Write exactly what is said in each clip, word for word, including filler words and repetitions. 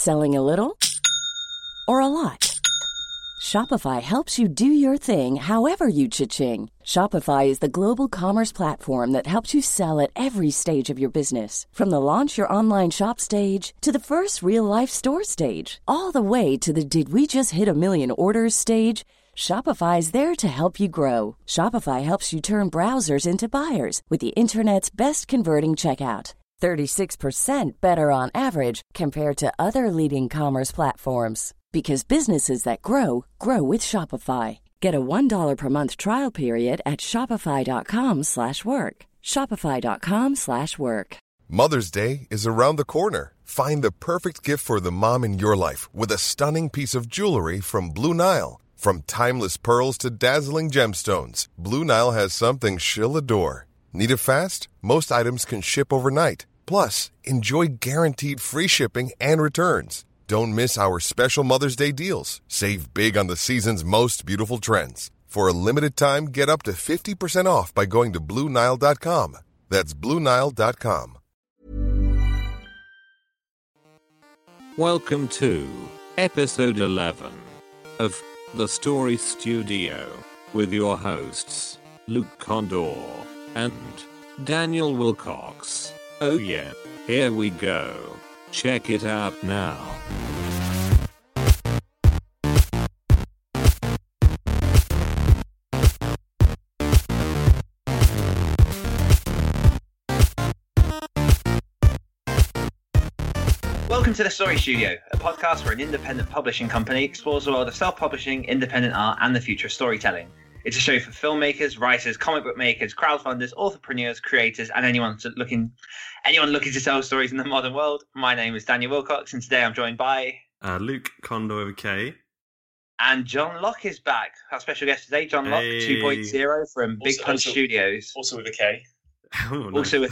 Selling a little or a lot? Shopify helps you do your thing however you cha-ching. Shopify is the global commerce platform that helps you sell at every stage of your business. From the launch your online shop stage to the first real-life store stage, all the way to the did we just hit a million orders stage. Shopify is there to help you grow. Shopify helps you turn browsers into buyers with the internet's best converting checkout. thirty-six percent better on average compared to other leading commerce platforms. Because businesses that grow, grow with Shopify. Get a one dollar per month trial period at shopify.com slash work. Shopify.com slash work. Mother's Day is around the corner. Find the perfect gift for the mom in your life with a stunning piece of jewelry from Blue Nile. From timeless pearls to dazzling gemstones, Blue Nile has something she'll adore. Need it fast? Most items can ship overnight. Plus, enjoy guaranteed free shipping and returns. Don't miss our special Mother's Day deals. Save big on the season's most beautiful trends. For a limited time, get up to fifty percent off by going to Blue Nile dot com. That's Blue Nile dot com. Welcome to episode eleven of The Story Studio with your hosts, Luke Condor and Daniel Wilcox. Oh yeah, here we go. Check it out now. Welcome to The Story Studio, a podcast where an independent publishing company explores the world of self-publishing, independent art, and the future of storytelling. It's a show for filmmakers, writers, comic book makers, crowdfunders, entrepreneurs, creators, and anyone looking anyone looking to tell stories in the modern world. My name is Daniel Wilcox, and today I'm joined by... Uh, Luke Condor with a K. And John Locke is back. Our special guest today, John Locke, hey. two point oh from Big also, Punch also, Studios. Also with a K. Oh, nice. Also with...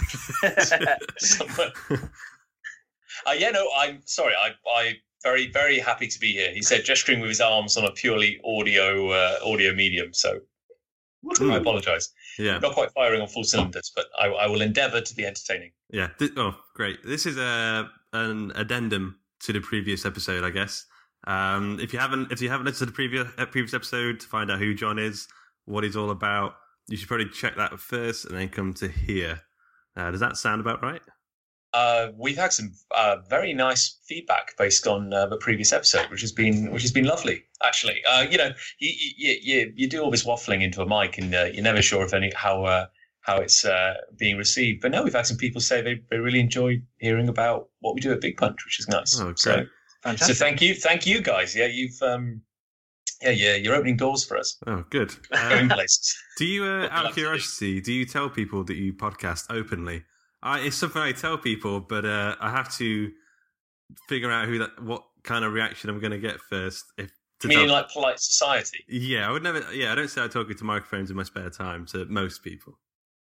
uh, yeah, no, I'm sorry. I, I very, very happy to be here. He said gesturing with his arms on a purely audio uh, audio medium, so mm. I apologise. Yeah. Not quite firing on full cylinders, but I, I will endeavour to be entertaining. Yeah. Th- oh, great. This is a an addendum to the previous episode, I guess. Um, if you haven't, if you haven't listened to the previous uh, previous episode to find out who John is, what he's all about, you should probably check that first and then come to here. Uh, does that sound about right? Uh, we've had some uh, very nice feedback based on uh, the previous episode, which has been which has been lovely. Actually, uh, you know, you, you you you do all this waffling into a mic, and uh, you're never sure if any how uh, how it's uh, being received. But no, we've had some people say they, they really enjoyed hearing about what we do at Big Punch, which is nice. Oh, great! So, Fantastic. so thank you, thank you guys. Yeah, you've um, yeah, yeah, you're opening doors for us. Oh, good. Going Uh, places. do you, uh, out of curiosity, do you tell people that you podcast openly? I, it's something I tell people, but uh, I have to figure out who that, what kind of reaction I'm going to get first. If to Meaning tell... like polite society. Yeah, I would never. Yeah, I don't start talking to microphones in my spare time to most people.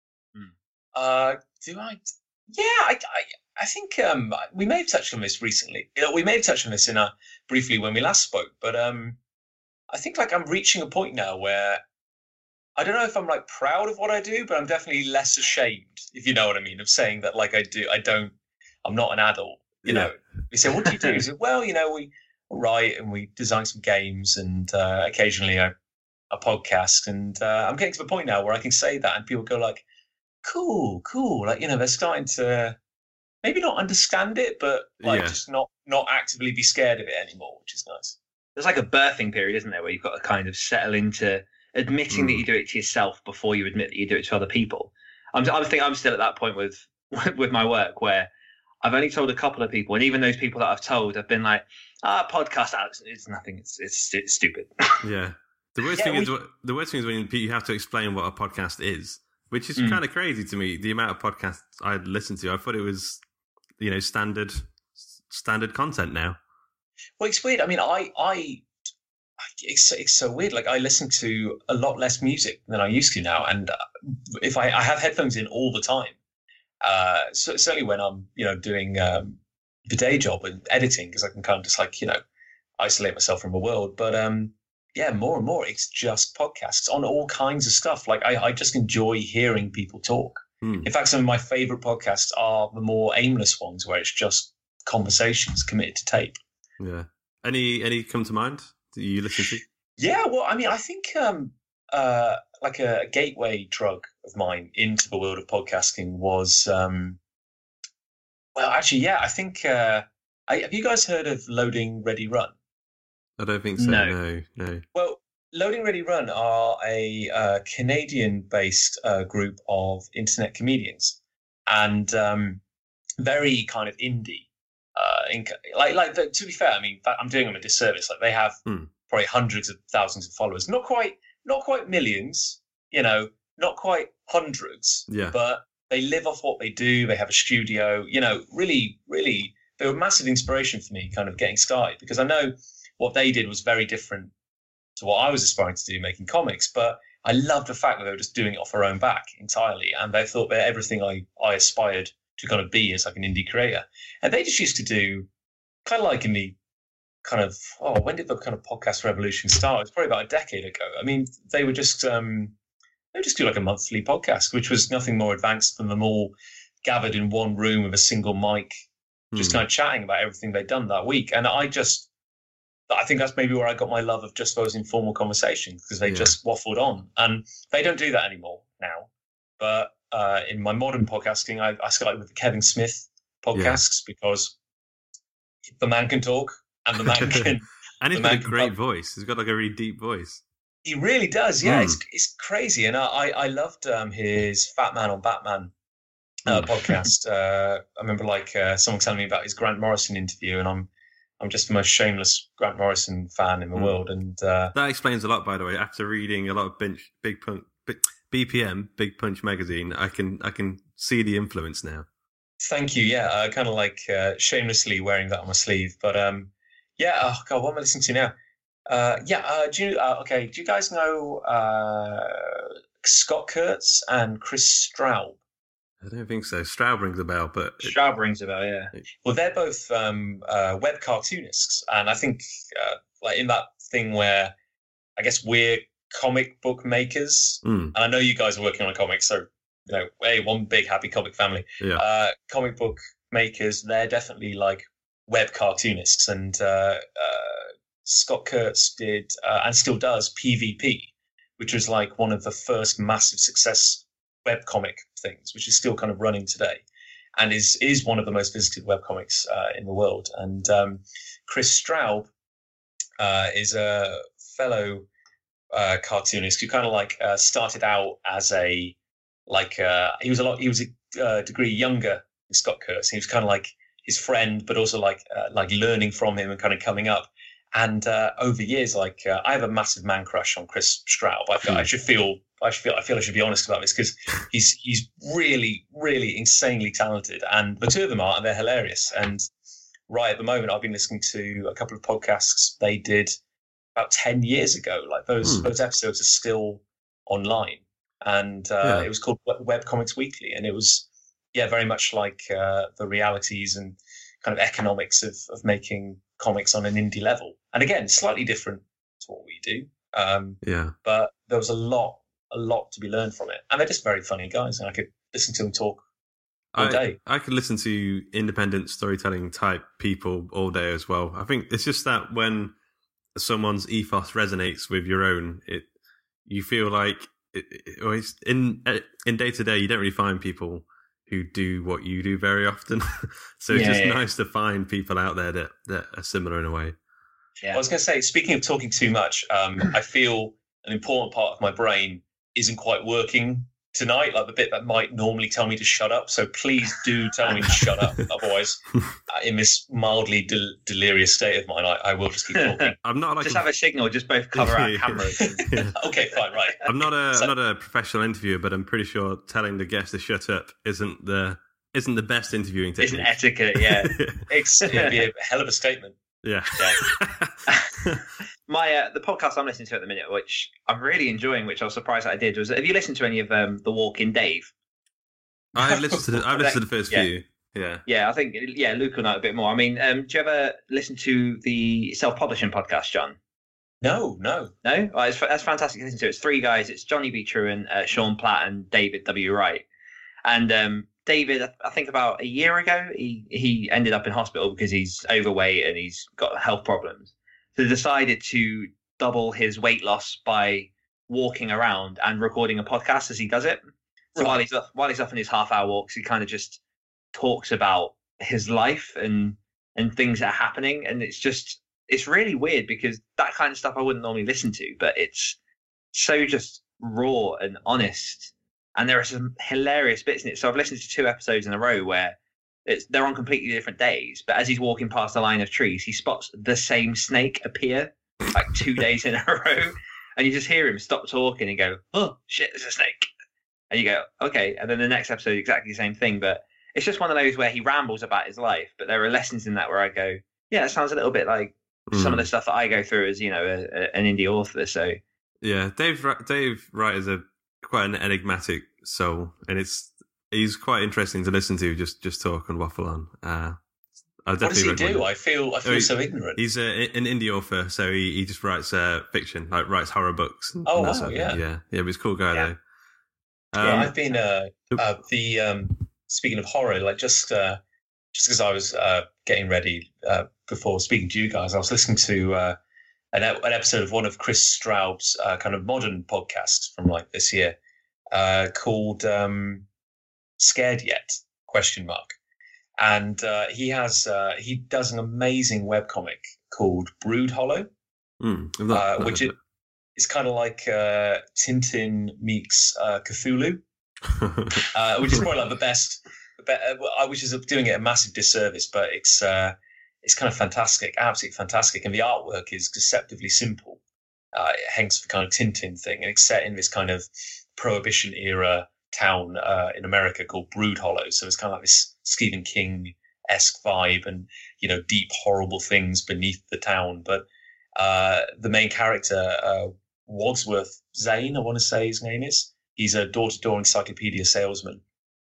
Uh, do I? Yeah, I, I, I think um, we may have touched on this recently. You know, we may have touched on this in a, briefly when we last spoke, but um, I think like I'm reaching a point now where I don't know if I'm like proud of what I do, but I'm definitely less ashamed, if you know what I mean, of saying that like I do. I don't. I'm not an adult. You Yeah. know, we say, "What do you do?" He said, "Well, you know, we write and we design some games and uh, occasionally a, a podcast." And uh, I'm getting to the point now where I can say that, and people go like, "Cool, cool." Like, you know, they're starting to maybe not understand it, but like Yeah. just not not actively be scared of it anymore, which is nice. There's like a birthing period, isn't there, where you've got to kind of settle into admitting Mm. that you do it to yourself before you admit that you do it to other people. I'm, I think I'm still at that point with with my work where I've only told a couple of people, and even those people that I've told have been like, "Ah, podcast, Alex, it's nothing. It's it's, it's stupid." Yeah. The worst Yeah, thing we- is the worst thing is when you have to explain what a podcast is, which is Mm. kind of crazy to me. The amount of podcasts I listen to, I thought it was, you know, standard standard content now. Well, it's weird. I mean, I I it's it's so weird. Like I listen to a lot less music than I used to now, and uh, if I, I have headphones in all the time, uh, so certainly when I'm you know doing um, the day job and editing, because I can kind of just like you know isolate myself from the world. But um, yeah, more and more it's just podcasts on all kinds of stuff. Like I, I just enjoy hearing people talk. Hmm. In fact, some of my favorite podcasts are the more aimless ones where it's just conversations committed to tape. Yeah. Any any come to mind that you listen to? Yeah, well, I mean, I think um, uh, like a, a gateway drug of mine into the world of podcasting was, um, well, actually, yeah, I think. Uh, I, have you guys heard of Loading Ready Run? I don't think so. No. No, no. Well, Loading Ready Run are a uh, Canadian-based uh, group of internet comedians, and um, very kind of indie. Uh, in, like, like to be fair, I mean, I'm doing them a disservice. Like they have Hmm. probably hundreds of thousands of followers, not quite, not quite millions, you know, not quite hundreds, Yeah. but they live off what they do. They have a studio, you know, really, really, they were a massive inspiration for me, kind of getting started, because I know what they did was very different to what I was aspiring to do, making comics. But I loved the fact that they were just doing it off their own back entirely, and they thought that everything I I aspired to kind of be as like an indie creator. And they just used to do kind of like in the kind of, oh, when did the kind of podcast revolution start? It's probably about a decade ago. I mean, they were just, um, they would just do like a monthly podcast, which was nothing more advanced than them all gathered in one room with a single mic, just Hmm. kind of chatting about everything they'd done that week. And I just, I think that's maybe where I got my love of just those informal conversations, because they Yeah. just waffled on. And they don't do that anymore now. But uh, in my modern podcasting, I, I started with the Kevin Smith podcasts because the man can talk and the man can. And he's the got a man can great pub- voice. He's got like a really deep voice. He really does, yeah. Mm. It's it's crazy, and I I I loved um, his Fat Man on Batman uh, Mm. podcast. Uh, I remember like uh, someone telling me about his Grant Morrison interview, and I'm I'm just the most shameless Grant Morrison fan in the Mm. world, and uh, That explains a lot, by the way. After reading a lot of Binge, Big Punch, Big, B P M, Big Punch magazine, I can I can see the influence now. thank you. Yeah, uh, kind of like uh, shamelessly wearing that on my sleeve, but um, yeah. Oh God, what am I listening to now? Uh, yeah. Uh, do you uh, okay? Do you guys know uh, Scott Kurtz and Chris Straub? I don't think so. Stroud rings a bell, but it- Straub rings a bell, yeah. Well, they're both um, uh, web cartoonists, and I think uh, like in that thing where I guess we're comic book makers, mm, and I know you guys are working on a comic, so you know, hey, one big happy comic family. yeah, Uh, comic book makers, they're definitely like web cartoonists, and uh, uh, Scott Kurtz did uh, and still does P V P, which was like one of the first massive success web comic things, which is still kind of running today, and is is one of the most visited web comics uh, in the world. And um, Chris Straub uh, is a fellow uh, cartoonist who kind of like uh, started out as a like uh, he was a lot he was a uh, degree younger than Scott Kurtz. He was kind of like his friend, but also like uh, like learning from him and kind of coming up. And uh, over years, like uh, I have a massive man crush on Chris Straub. I feel I should feel I should feel I feel I should be honest about this, because he's he's really really insanely talented, and the two of them are, and they're hilarious. And right at the moment, I've been listening to a couple of podcasts they did about ten years ago. Like those Hmm. those episodes are still online, and uh, Yeah. it was called Web Comics Weekly, and it was yeah very much like uh, the realities and kind of economics of of making comics on an indie level. And again, slightly different to what we do, um, yeah. but there was a lot a lot to be learned from it, and they're just very funny guys, and I could listen to them talk all I, day. I could listen to independent storytelling type people all day as well. I think it's just that when someone's ethos resonates with your own, it you feel like it, it, or it's in in day to day you don't really find people who do what you do very often. So it's Yeah, just yeah. nice to find people out there that, that are similar in a way. Yeah. I was going to say, speaking of talking too much, um, I feel an important part of my brain isn't quite working tonight, like the bit that might normally tell me to shut up. So please do tell me to shut up. Otherwise, uh, in this mildly del- delirious state of mine, I, I will just keep talking. I'm not like Just have a signal, just both cover our cameras. Yeah. Okay, fine, right. I'm not a So- I'm not a professional interviewer, but I'm pretty sure telling the guest to shut up isn't the isn't the best interviewing It's an technique. etiquette, yeah. It's, it'd be a hell of a statement. Yeah. My uh, the podcast I'm listening to at the minute, which I'm really enjoying, which I was surprised that I did, was have you listened to any of um, The Walking Dave? I've listened to the, I've listened to the first Yeah. few. Yeah. Yeah, I think yeah, Luke will know a bit more. I mean, um, do you ever listen to the self-publishing podcast, John? No, no. No, oh, it's, that's fantastic to listen to. It's three guys. It's Johnny B. Truan, uh, Sean Platt, and David W. Wright. And um, David, I think about a year ago, he, he ended up in hospital because he's overweight and he's got health problems. So he decided to double his weight loss by walking around and recording a podcast as he does it. So right. while he's while he's up in his half hour walks, he kind of just talks about his life and and things that are happening. And it's just it's really weird because that kind of stuff I wouldn't normally listen to, but it's so just raw and honest. And there are some hilarious bits in it. So I've listened to two episodes in a row where it's they're on completely different days. But as he's walking past a line of trees, he spots the same snake appear like two days in a row. And you just hear him stop talking and go, oh, shit, there's a snake. And you go, okay. And then the next episode, exactly the same thing. But it's just one of those where he rambles about his life. But there are lessons in that where I go, yeah, it sounds a little bit like mm. some of the stuff that I go through as, you know, a, a, an indie author. So yeah, Dave Dave Wright is a quite an enigmatic soul, and it's he's quite interesting to listen to. Just just talk and waffle on. Uh, I what does he do? I feel I feel oh, he, so ignorant. He's a, an indie author, so he, he just writes uh, fiction, like writes horror books. And, oh, and wow, sort of yeah, yeah, yeah. But he's a cool guy yeah. though. Um, yeah, I've been uh, uh, the um, speaking of horror, like just uh, just because I was uh, getting ready uh, before speaking to you guys, I was listening to uh, an, an episode of one of Chris Straub's uh, kind of modern podcasts from like this year uh, called um, "Scared Yet?" question mark. And uh, he has uh, he does an amazing webcomic called Brood Hollow, mm, that, uh, which is it's kind of like uh, Tintin meets uh, Cthulhu, uh, which is probably like the best. I which is doing it a massive disservice, but it's uh, it's kind of fantastic, absolutely fantastic, and the artwork is deceptively simple. Uh, hence the kind of Tintin thing, and it's set in this kind of Prohibition era town uh, in America called Brood Hollow. So it's kind of like this Stephen King-esque vibe and, you know, deep, horrible things beneath the town. But uh, the main character, uh, Wadsworth Zane, I want to say his name is, he's a door-to-door encyclopedia salesman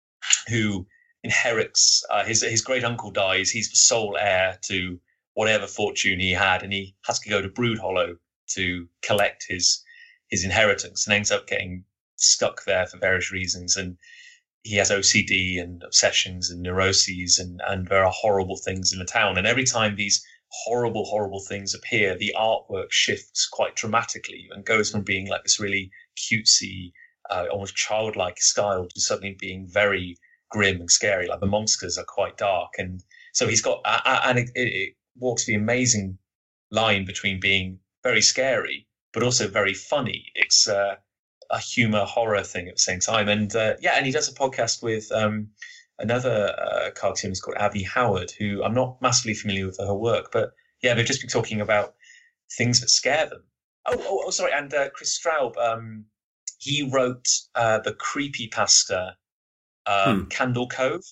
who inherits, uh, his, his great uncle dies. He's the sole heir to whatever fortune he had, and he has to go to Brood Hollow to collect his his inheritance and ends up getting stuck there for various reasons, and he has O C D and obsessions and neuroses, and and there are horrible things in the town, and every time these horrible horrible things appear, the artwork shifts quite dramatically and goes from being like this really cutesy uh, almost childlike style to suddenly being very grim and scary. Like the monsters are quite dark, and so he's got uh, and it, it, it walks the amazing line between being very scary but also very funny. It's uh a humor horror thing at the same time, and uh, yeah, and he does a podcast with um, another uh, cartoonist called Abby Howard, who I'm not massively familiar with her work, but yeah, they've just been talking about things that scare them. Oh, oh, oh sorry, and uh, Chris Straub, um, he wrote uh, the creepypasta um, hmm. Candle Cove.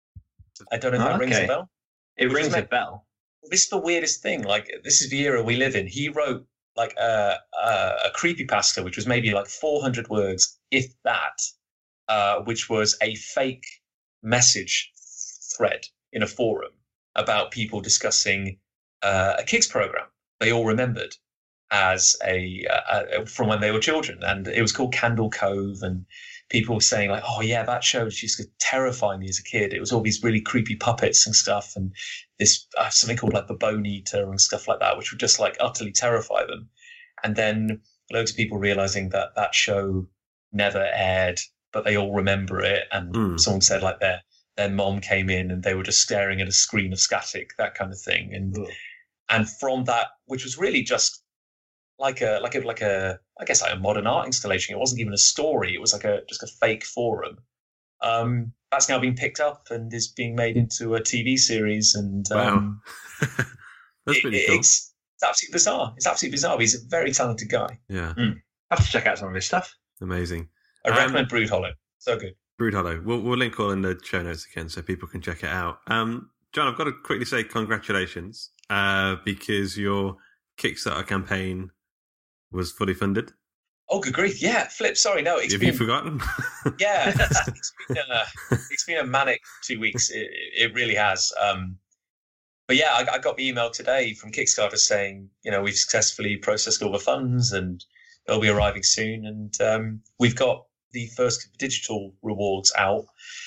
I don't know if oh, that okay. rings a bell. It Which rings a bell. This is the weirdest thing. Like, this is the era we live in. He wrote like a, a, a creepypasta, which was maybe like four hundred words, if that, uh, which was a fake message thread in a forum about people discussing uh, a kids program they all remembered as a, uh, from when they were children. And it was called Candle Cove, and people were saying like, oh yeah, that show used to terrify me as a kid. It was all these really creepy puppets and stuff, and this uh, something called like the Bone Eater and stuff like that, which would just like utterly terrify them. And then loads of people realizing that that show never aired, but they all remember it. And mm. someone said like their their mom came in and they were just staring at a screen of static, that kind of thing. And mm. and from that, which was really just like a like a like a I guess like a modern art installation. It wasn't even a story. It was like a just a fake forum. Um, that's now being picked up and is being made into a T V series. And um, wow, that's pretty it, cool. It's, it's absolutely bizarre. It's absolutely bizarre. He's a very talented guy. Yeah, mm. I have to check out some of his stuff. Amazing. I um, recommend Brood Hollow. So good. Brood Hollow. We'll we'll link all in the show notes again so people can check it out. Um, John, I've got to quickly say congratulations uh, because your Kickstarter campaign was fully funded. Oh, good grief! Yeah, Flip. Sorry, no. It's Have been, you forgotten? Yeah, it's, it's, been a, it's been a manic two weeks. It, it really has. Um, but yeah, I, I got the email today from Kickstarter saying, you know, we've successfully processed all the funds and they'll be arriving soon. And um, we've got the first digital rewards out.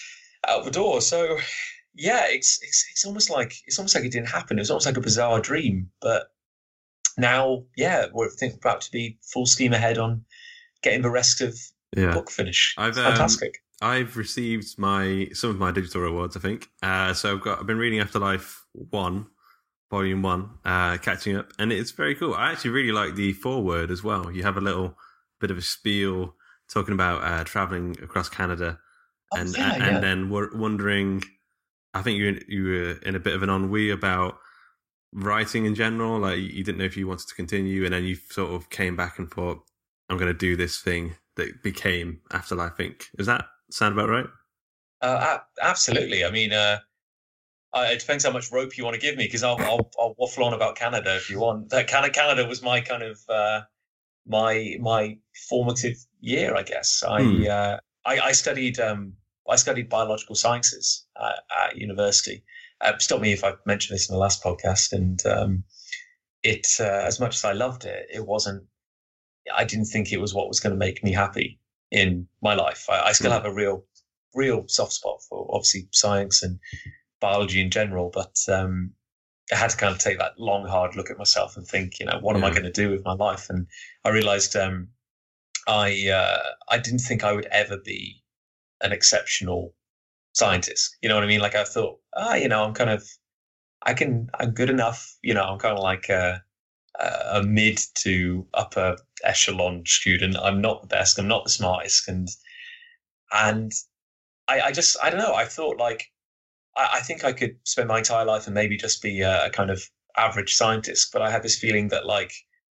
out the door. So yeah, it's it's it's almost like it's almost like it didn't happen. It was almost like a bizarre dream. But now, yeah, we're think about to be full steam ahead on getting the rest of Yeah. the book finished. I've, It's um, fantastic. I've received my some of my digital rewards, I think. Uh, so I've got I've been reading Afterlife one, volume one, uh, catching up, and it's very cool. I actually really like the foreword as well. You have a little bit of a spiel talking about uh, traveling across Canada, Oh, and yeah, and yeah. then we're wondering. I think you you were in a bit of an ennui about writing in general. Like you didn't know if you wanted to continue, and then you sort of came back and thought, "I'm going to do this thing that became Afterlife Incorporated." Does that sound about right? Uh, a- absolutely. I mean, uh, I, it depends how much rope you want to give me, because I'll, I'll I'll waffle on about Canada if you want. That Canada, Canada was my kind of uh, my my formative year, I guess. I Hmm. uh, I, I studied um, I studied biological sciences at, at university. Uh, stop me if I mentioned this in the last podcast. And um, it, uh, as much as I loved it, it wasn't. I didn't think it was what was going to make me happy in my life. I, I still Hmm. have a real, real soft spot for obviously science and biology in general, but um, I had to kind of take that long, hard look at myself and think, you know, what am I Yeah. going to do with my life? And I realized um, I uh, I didn't think I would ever be an exceptional scientist. You know what I mean? Like I thought, ah, you know, I'm kind of, I can, I'm good enough. You know, I'm kind of like a, a mid to upper echelon student. I'm not the best. I'm not the smartest. And and I, I just, I don't know. I thought like, I, I think I could spend my entire life and maybe just be a, a kind of average scientist. But I had this feeling that like,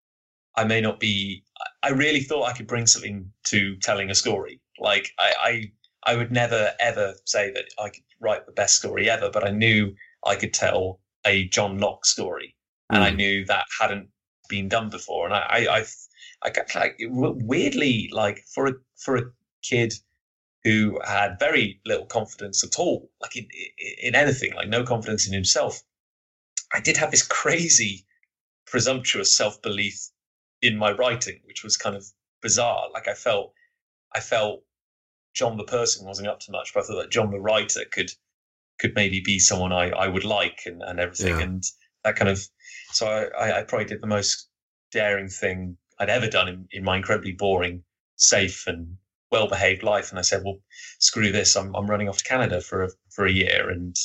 I may not be. I really thought I could bring something to telling a story. Like I, I, I would never ever say that I could write the best story ever, but I knew I could tell a John Locke story, and I Mm. knew that hadn't been done before. And I, I, I, I got like weirdly like for a for a kid who had very little confidence at all, like in in anything, like no confidence in himself. I did have this crazy, presumptuous self belief in my writing, which was kind of bizarre. Like I felt, I felt John the person wasn't up to much, but I thought that John the writer could could maybe be someone I, I would like and, and everything. Yeah. And that kind of, so I, I probably did the most daring thing I'd ever done in, in my incredibly boring, safe and well-behaved life. And I said, well, screw this. I'm I'm running off to Canada for a, for a year. And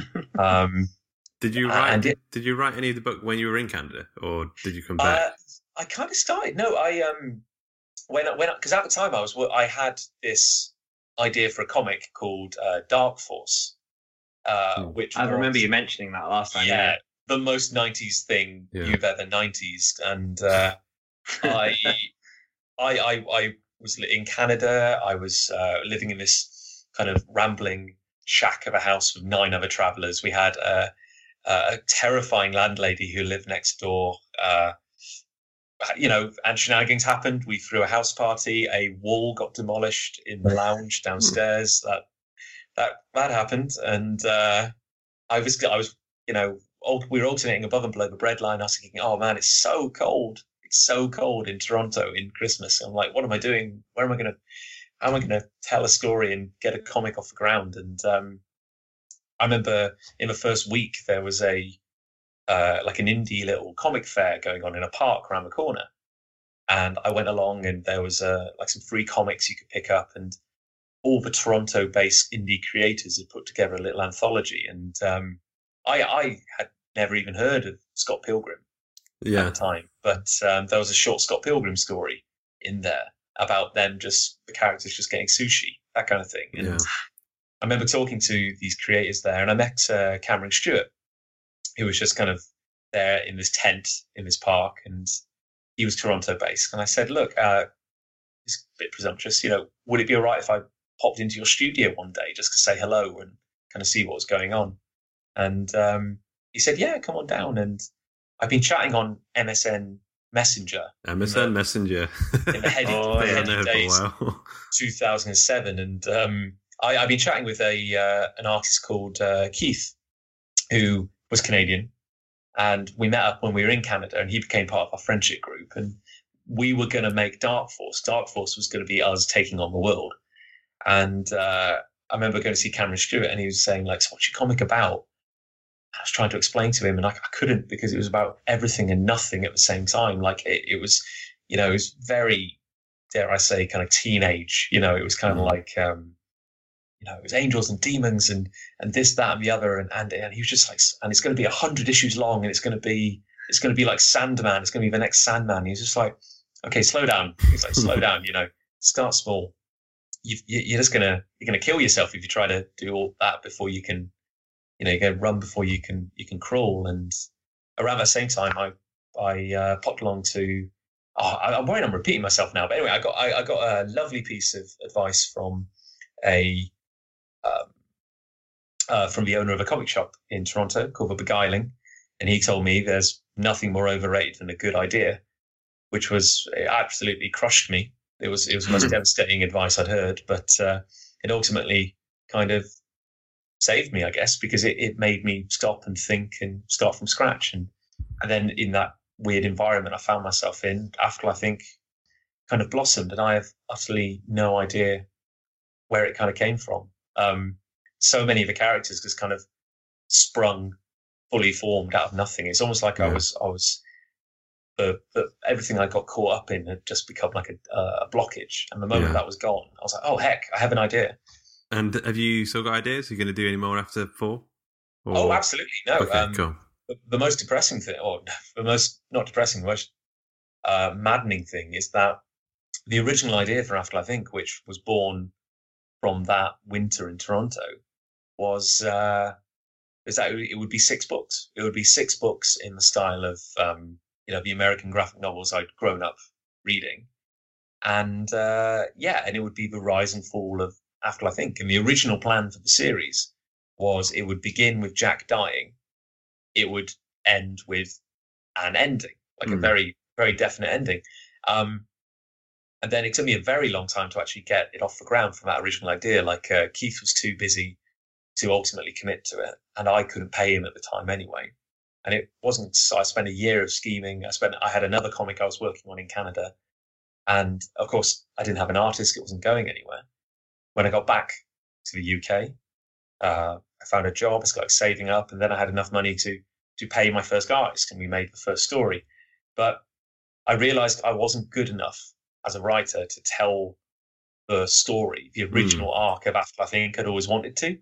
um, Did you Uh, write? and it- did you write any of the book when you were in Canada, or did you come back? Uh, I kind of started. No, I um when when because at the time I was I had this idea for a comic called uh, Dark Force, uh, Hmm. which I remember was, you mentioning that last time. yeah, Yeah. the most nineties thing Yeah. you've ever nineties, and uh, I, I I I was li- in Canada. I was uh, living in this kind of rambling shack of a house with nine other travelers. We had a, a terrifying landlady who lived next door. Uh, you know, and shenanigans happened. We threw a house party. A wall got demolished in the lounge downstairs. that that that happened, and uh, I was I was you know alt- we were alternating above and below the bread line. I was thinking, oh man, it's so cold. It's so cold in Toronto in Christmas. I'm like, what am I doing? Where am I going to? How am I going to tell a story and get a comic off the ground? And um, I remember in the first week there was a uh, like an indie little comic fair going on in a park around the corner, and I went along, and there was uh, like some free comics you could pick up, and all the Toronto-based indie creators had put together a little anthology. And um, I, I had never even heard of Scott Pilgrim at Yeah, the time, but um, there was a short Scott Pilgrim story in there about them just the characters just getting sushi, that kind of thing. And Yeah. I remember talking to these creators there, and I met uh, Cameron Stewart, who was just kind of there in this tent in this park, and he was Toronto based. And I said, look, uh, it's a bit presumptuous, you know, would it be all right if I popped into your studio one day just to say hello and kind of see what was going on? And um, he said, yeah, come on down. And I've been chatting on M S N Messenger M S N in the- Messenger. in the heady, Oh, the yeah. Been heady there for a days, while. two thousand seven. And um, I, I've been chatting with a uh, an artist called uh, Keith, who was Canadian. And we met up when we were in Canada, and he became part of our friendship group. And we were going to make Dark Force. Dark Force was going to be us taking on the world. And uh, I remember going to see Cameron Stewart, and he was saying, like, so what's your comic about? I was trying to explain to him, and I, I couldn't, because it was about everything and nothing at the same time. Like it, it was, you know, it was very, dare I say, kind of teenage. You know, it was kind of like, um, you know, it was angels and demons and and this, that, and the other, and and, and he was just like, and it's going to be a hundred issues long, and it's going to be it's going to be like Sandman. It's going to be the next Sandman. He's just like, okay, slow down. He's like, slow down. You know, start small. You, you're just gonna you're gonna kill yourself if you try to do all that before you can. You know, you go run before you can you can crawl. And around that same time, I I uh, popped along to. Oh, I, I'm worried I'm repeating myself now, but anyway, I got I, I got a lovely piece of advice from a um, uh, from the owner of a comic shop in Toronto called The Beguiling, and he told me there's nothing more overrated than a good idea, which was it absolutely crushed me. It was it was the most devastating advice I'd heard, but uh, it ultimately kind of saved me, I guess, because it, it made me stop and think and start from scratch. And and then in that weird environment I found myself in, after I think kind of blossomed, and I have utterly no idea where it kind of came from. Um, so many of the characters just kind of sprung fully formed out of nothing. It's almost like yeah. I was, I was, the, the, everything I got caught up in had just become like a, a blockage. And the moment yeah. that was gone, I was like, oh, heck, I have an idea. And have you still got ideas? Are you going to do any more after four? Or... Oh, absolutely. No. Okay, um, cool. The, the most depressing thing, or the most, not depressing, the most uh, maddening thing is that the original idea for Afterlife Incorporated, which was born from that winter in Toronto, was uh, is that it would be six books. It would be six books in the style of um, you know the American graphic novels I'd grown up reading, and uh, yeah, and it would be the rise and fall of Afterlife Incorporated. And the original plan for the series was it would begin with Jack dying, it would end with an ending, like mm. a very very definite ending. Um, And then it took me a very long time to actually get it off the ground from that original idea. Like uh, Keith was too busy to ultimately commit to it, and I couldn't pay him at the time anyway. And it wasn't. So I spent a year of scheming. I spent. I had another comic I was working on in Canada, and of course I didn't have an artist. It wasn't going anywhere. When I got back to the U K, uh, I found a job. I started saving up, and then I had enough money to to pay my first artist, and we made the first story. But I realized I wasn't good enough as a writer to tell the story, the original mm. arc of Afterlife Incorporated I'd always wanted to.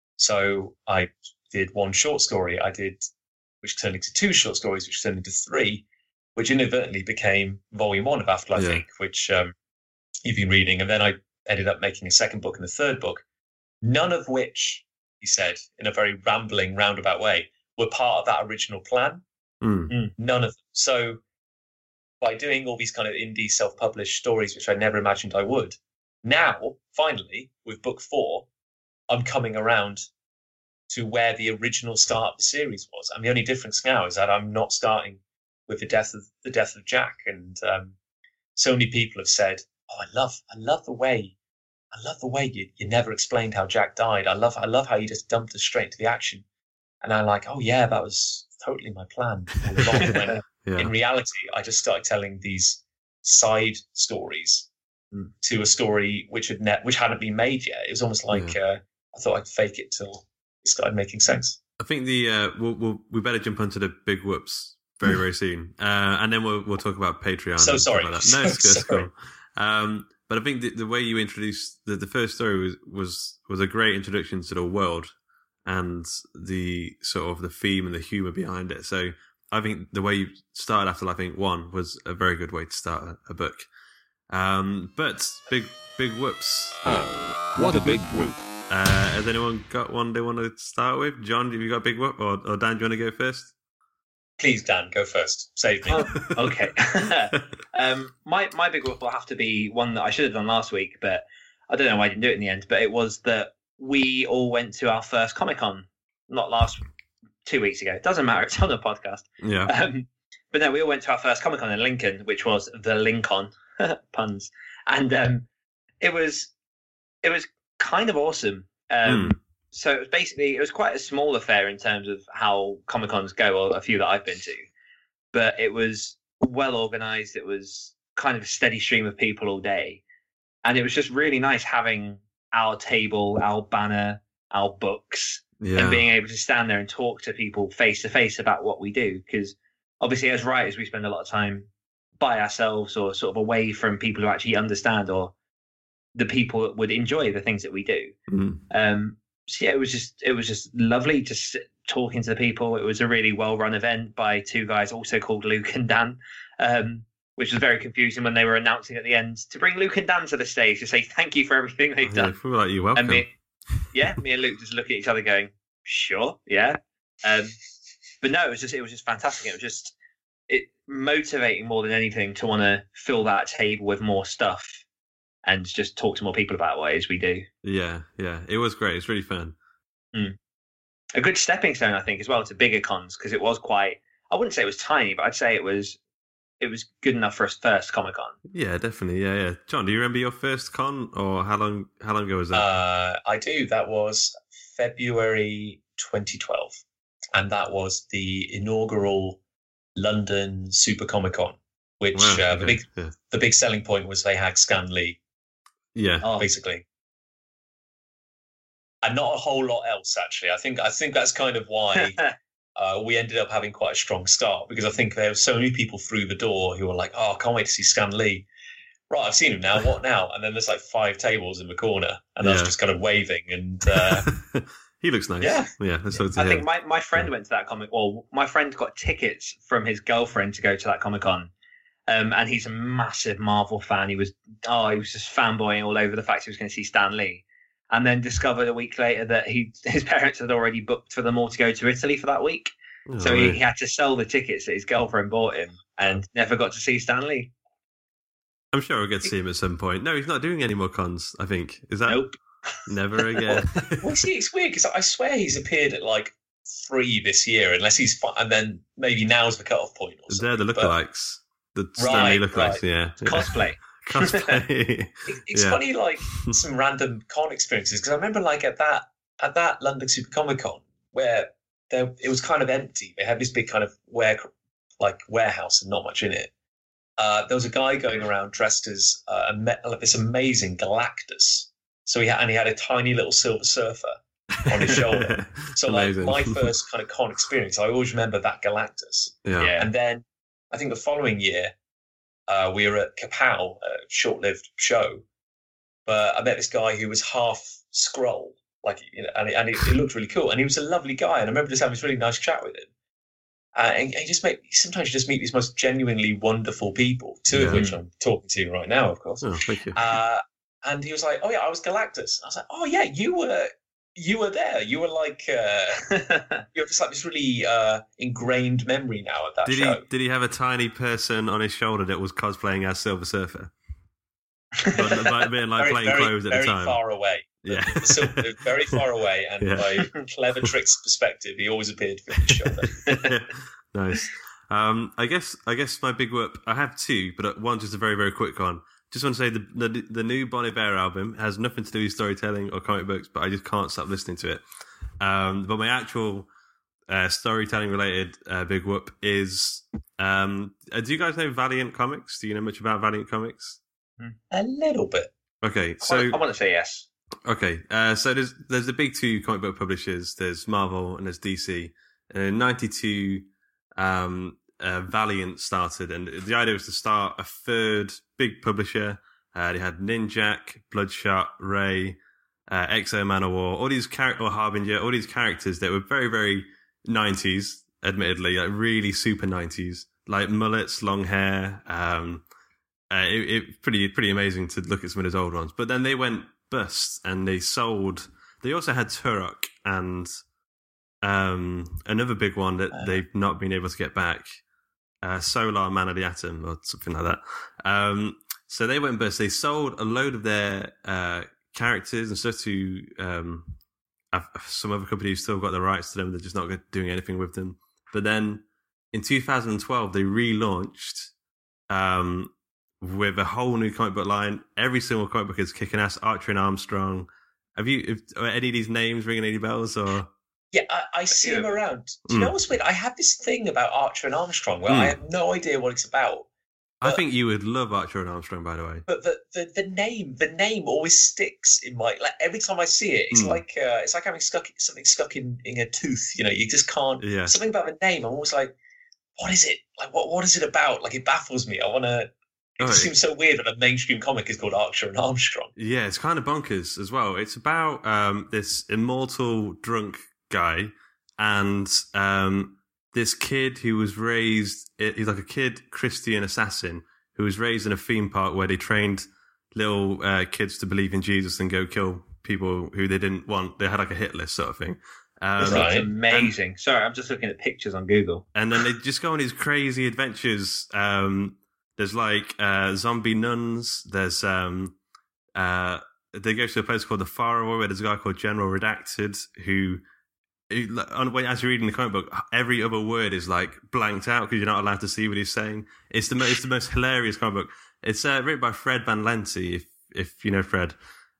So I did one short story, I did, which turned into two short stories, which turned into three, which inadvertently became volume one of Afterlife yeah. Incorporated, which um, you've been reading. And then I ended up making a second book and a third book, none of which, he said, in a very rambling, roundabout way, were part of that original plan. Mm. Mm, none of them. So by doing all these kind of indie self-published stories, which I never imagined I would, now, finally, with book four, I'm coming around to where the original start of the series was. And the only difference now is that I'm not starting with the death of the death of Jack. And um, so many people have said, "Oh, I love, I love the way, I love the way you, you never explained how Jack died. I love, I love how you just dumped us straight into the action." And I'm like, "Oh yeah, that was totally my plan all along." When, Yeah. in reality, I just started telling these side stories mm. to a story which had ne- which hadn't been made yet. It was almost like yeah. uh, I thought I'd fake it till it started making sense. I think the uh, we'll, we'll we better jump onto the big whoops very very soon, uh, and then we'll we'll talk about Patreon. So and sorry, like that. No, it's good. It's cool. Um, but I think the, the way you introduced the, the first story was, was was a great introduction to the world and the sort of the theme and the humor behind it. So I think the way you started Afterlife Incorporated one was a very good way to start a, a book. Um, but big, big whoops. Oh, what a big whoop. Uh, has anyone got one they want to start with? John, have you got a big whoop? Or, or Dan, do you want to go first? Please, Dan, go first. Save me. Oh, okay. um, my, my big whoop will have to be one that I should have done last week, but I don't know why I didn't do it in the end. But it was that we all went to our first Comic-Con, not last week. Two weeks ago. It doesn't matter. It's on the podcast. Yeah. Um, but no, we all went to our first Comic Con in Lincoln, which was the Lincoln puns, and um, it was it was kind of awesome. Um, mm. So it was basically it was quite a small affair in terms of how Comic Cons go, or a few that I've been to, but it was well organized. It was kind of a steady stream of people all day, and it was just really nice having our table, our banner, our books, Yeah. and being able to stand there and talk to people face to face about what we do. Because obviously, as writers, we spend a lot of time by ourselves or sort of away from people who actually understand or the people that would enjoy the things that we do. Mm. Um, so yeah, it was just it was just lovely to sit talking to the people. It was a really well run event by two guys also called Luke and Dan, um, which was very confusing when they were announcing at the end to bring Luke and Dan to the stage to say thank you for everything they've Oh, yeah, done. I feel like you're welcome. And me, yeah, me and Luke just look at each other going, sure, yeah. Um, but no, it was just it was just fantastic. It was just it motivating more than anything to want to fill that table with more stuff and just talk to more people about what it is we do. Yeah, yeah, it was great. It's really fun. Mm. A good stepping stone, I think, as well to bigger cons, because it was quite. I wouldn't say it was tiny, but I'd say it was. It was good enough for a first Comic Con. Yeah, definitely. Yeah, yeah. John, do you remember your first con, or how long? How long ago was that? Uh, I do. That was February twenty twelve, and that was the inaugural London Super Comic Con, which Wow, uh, the okay, big yeah. the big selling point was they had Stan Lee, Yeah, Oh, basically, and not a whole lot else. Actually, I think I think that's kind of why. Uh, we ended up having quite a strong start because I think there were so many people through the door who were like, "Oh, I can't wait to see Stan Lee." Right, I've seen him now. What now? And then there's like five tables in the corner, and I was Yeah. just kind of waving. And uh, he looks nice. Yeah. yeah. That's what I think my, my friend went to that comic. Well, my friend got tickets from his girlfriend to go to that Comic Con, um, and he's a massive Marvel fan. He was oh, he was just fanboying all over the fact he was going to see Stan Lee, and then discovered a week later that he his parents had already booked for them all to go to Italy for that week. Oh, So he, right. he had to sell the tickets that his girlfriend bought him, and never got to see Stan Lee. I'm sure we'll get to see him at some point. No, he's not doing any more cons. I think is that Nope. never again. well, see, it's weird because I swear he's appeared at like three this year, unless he's fi- and then maybe now's the cutoff point. Or They're the something. But lookalikes. The Stanley Right, lookalikes. right. Yeah, yeah. Cosplay. Cosplay. it- it's Yeah. funny, like some random con experiences because I remember like at that at that London Super Comic Con where there it was kind of empty. They had this big kind of ware like warehouse and not much in it. Uh, there was a guy going around dressed as uh, a me- like this amazing Galactus. So he had, and he had a tiny little Silver Surfer on his shoulder. So like Amazing. my first kind of con experience, I always remember that Galactus. yeah. Yeah. And then I think the following year, uh, we were at Kapow, a short-lived show. But I met this guy who was half Skrull, like you know, and, it, and it, it looked really cool. And he was a lovely guy. And I remember just having this really nice chat with him. Uh, and he just made, sometimes you just meet these most genuinely wonderful people, two Yeah. of which I'm talking to right now, of course. Oh, thank you. Uh, and he was like, "Oh yeah, I was Galactus." I was like, "Oh yeah, you were, you were there. You were like, uh, you're just like this really uh, ingrained memory now of that Did show." he did he have a tiny person on his shoulder that was cosplaying as Silver Surfer? But, but being like very, plain very, clothes at very the time. far away. Yeah. The silver, very far away, and Yeah. by clever tricks perspective, he always appeared from his shoulder. Nice. Um, I guess I guess my big whoop. I have two, but one just a very very quick one. Just want to say the the, the new Bon Iver album has nothing to do with storytelling or comic books, but I just can't stop listening to it. Um, but my actual uh, storytelling related uh, big whoop is. Um, uh, do you guys know Valiant Comics? Do you know much about Valiant Comics? A little bit. Okay, I so want- I want to say yes. Okay, uh, so there's there's the big two comic book publishers. There's Marvel and there's D C. And in ninety-two, um, uh, Valiant started, and the idea was to start a third big publisher. Uh, they had Ninjak, Bloodshot, Ray, uh, X O Manowar, all these characters, or Harbinger, all these characters that were very very nineties, admittedly, like really super nineties, like mullets, long hair. Um, uh, it, it pretty pretty amazing to look at some of those old ones. But then they went bust and they sold. They also had Turok and um, another big one that Uh. they've not been able to get back, uh, Solar Man of the Atom or something like that. Um, so they went bust. They sold a load of their uh, characters and stuff to um, uh, some other company who's still got the rights to them. They're just not doing anything with them. But then in two thousand twelve, they relaunched. Um, with a whole new comic book line. Every single comic book is kicking ass. Archer and Armstrong. Have you, if, are any of these names ringing any bells? Or Yeah, I, I see him around. Do you Mm. know what's weird? I have this thing about Archer and Armstrong where Mm. I have no idea what it's about. I think you would love Archer and Armstrong, by the way. But the, the, the name, the name always sticks in my like every time I see it. It's mm. like uh, it's like having stuck something stuck in, in a tooth. You know, you just can't. Yeah. Something about the name. I'm always like, what is it? Like, what what is it about? Like, it baffles me. I want to. It oh, just seems so weird when a mainstream comic is called Archer and Armstrong. Yeah, it's kind of bonkers as well. It's about um, this immortal drunk guy and um, this kid who was raised. He's like a kid Christian assassin who was raised in a theme park where they trained little uh, kids to believe in Jesus and go kill people who they didn't want. They had like a hit list sort of thing. Um, this looks amazing. And, Sorry, I'm just looking at pictures on Google. And then they just go on these crazy adventures. Um, there's like uh, zombie nuns. There's um, uh, they go to a place called the Faraway where there's a guy called General Redacted who, who on, as you're reading the comic book, every other word is like blanked out because you're not allowed to see what he's saying. It's the most, it's the most hilarious comic book. It's uh, written by Fred Van Lente, if if you know Fred.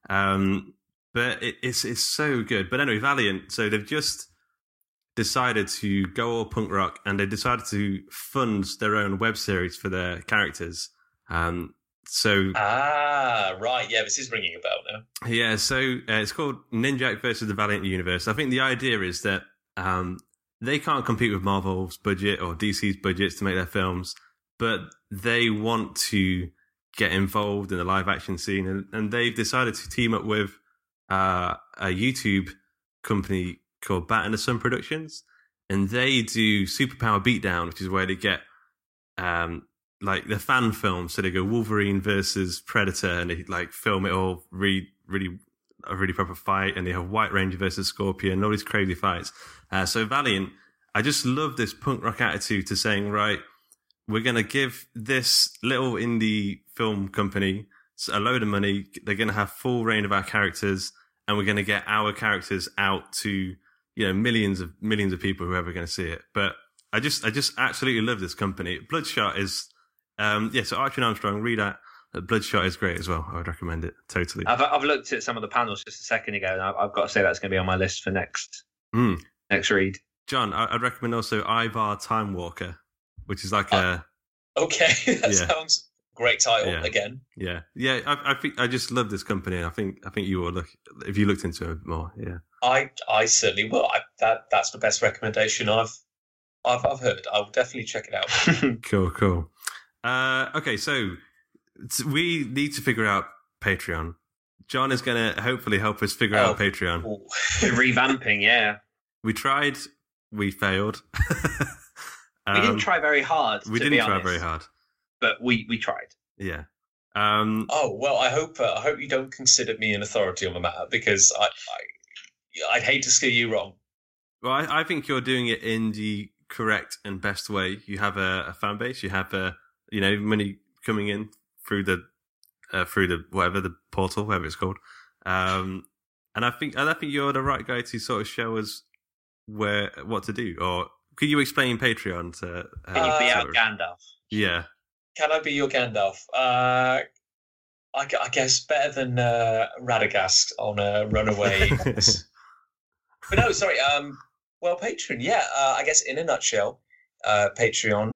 Um, But it, it's it's so good. But anyway, Valiant, so they've just decided to go all punk rock and they decided to fund their own web series for their characters. Um, so Ah, right. Yeah, this is ringing a bell now. Yeah, so uh, it's called Ninjak versus the Valiant Universe. I think the idea is that um, they can't compete with Marvel's budget or D C's budgets to make their films, but they want to get involved in the live action scene. And, and they've decided to team up with Uh, a YouTube company called Bat and the Sun Productions, and they do Superpower Beatdown, which is where they get um, like the fan films. So they go Wolverine versus Predator, and they like film it all really, really a really proper fight. And they have White Ranger versus Scorpion, and all these crazy fights. Uh, so Valiant, I just love this punk rock attitude to saying, right, we're gonna give this little indie film company a load of money. They're going to have full reign of our characters, and we're going to get our characters out to, you know, millions of millions of people who are ever going to see it. But I just, I just absolutely love this company. Bloodshot is, um, yeah. So Archer and Armstrong, read that. Bloodshot is great as well. I would recommend it totally. I've I've looked at some of the panels just a second ago, and I've, I've got to say that's going to be on my list for next mm. next read. John, I'd recommend also Ivar Time Walker, which is like uh, a okay. that yeah. sounds. Great title yeah. again. Yeah, yeah. I, I think I just love this company, and I think I think you will look if you looked into it more. Yeah, I I certainly will. I, that that's the best recommendation I've I've I've heard. I'll definitely check it out. Cool, cool. Uh, okay, so we need to figure out Patreon. John is going to hopefully help us figure oh. out Patreon. The revamping, yeah. We tried, we failed. um, we didn't try very hard. We to didn't be try honest. very hard. But we, we tried. Yeah. Um, oh well, I hope uh, I hope you don't consider me an authority on the matter, because I, I I'd hate to steer you wrong. Well, I, I think you're doing it in the correct and best way. You have a, a fan base. You have a you know money coming in through the uh, through the whatever the portal, whatever it's called. Um, and I think and I think you're the right guy to sort of show us where what to do. Or could you explain Patreon to? Uh, Can you be our Gandalf? Yeah. Can I be your Gandalf? Uh, I, I guess better than uh, Radagast on a runaway. But no, sorry. Um, well, Patreon, yeah. Uh, I guess in a nutshell, uh, Patreon.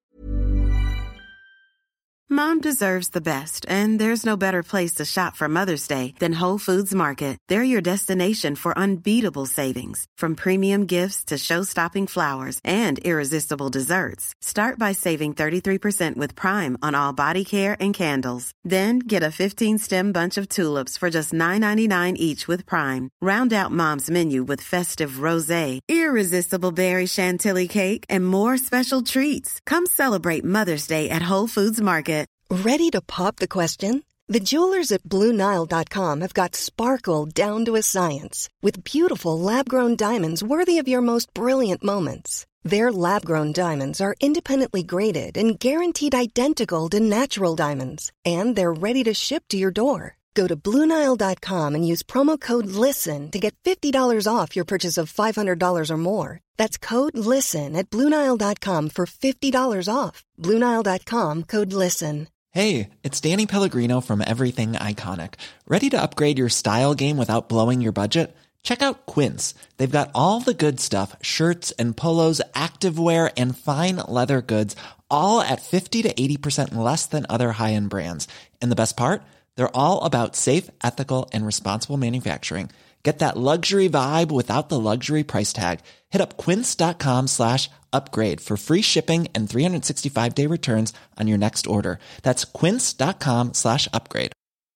Mom deserves the best, and there's no better place to shop for Mother's Day than Whole Foods Market. They're your destination for unbeatable savings, from premium gifts to show-stopping flowers and irresistible desserts. Start by saving thirty-three percent with Prime on all body care and candles. Then get a fifteen-stem bunch of tulips for just nine ninety-nine each with Prime. Round out Mom's menu with festive rosé, irresistible berry chantilly cake, and more special treats. Come celebrate Mother's Day at Whole Foods Market. Ready to pop the question? The jewelers at Blue Nile dot com have got sparkle down to a science with beautiful lab-grown diamonds worthy of your most brilliant moments. Their lab-grown diamonds are independently graded and guaranteed identical to natural diamonds, and they're ready to ship to your door. Go to Blue Nile dot com and use promo code LISTEN to get fifty dollars off your purchase of five hundred dollars or more. That's code LISTEN at Blue Nile dot com for fifty dollars off. Blue Nile dot com, code LISTEN. Hey, it's Danny Pellegrino from Everything Iconic. Ready to upgrade your style game without blowing your budget? Check out Quince. They've got all the good stuff, shirts and polos, activewear, and fine leather goods, all at fifty to eighty percent less than other high-end brands. And the best part? They're all about safe, ethical, and responsible manufacturing. Get that luxury vibe without the luxury price tag. Hit up quince.com slash upgrade for free shipping and three sixty-five day returns on your next order. That's quince.com slash upgrade.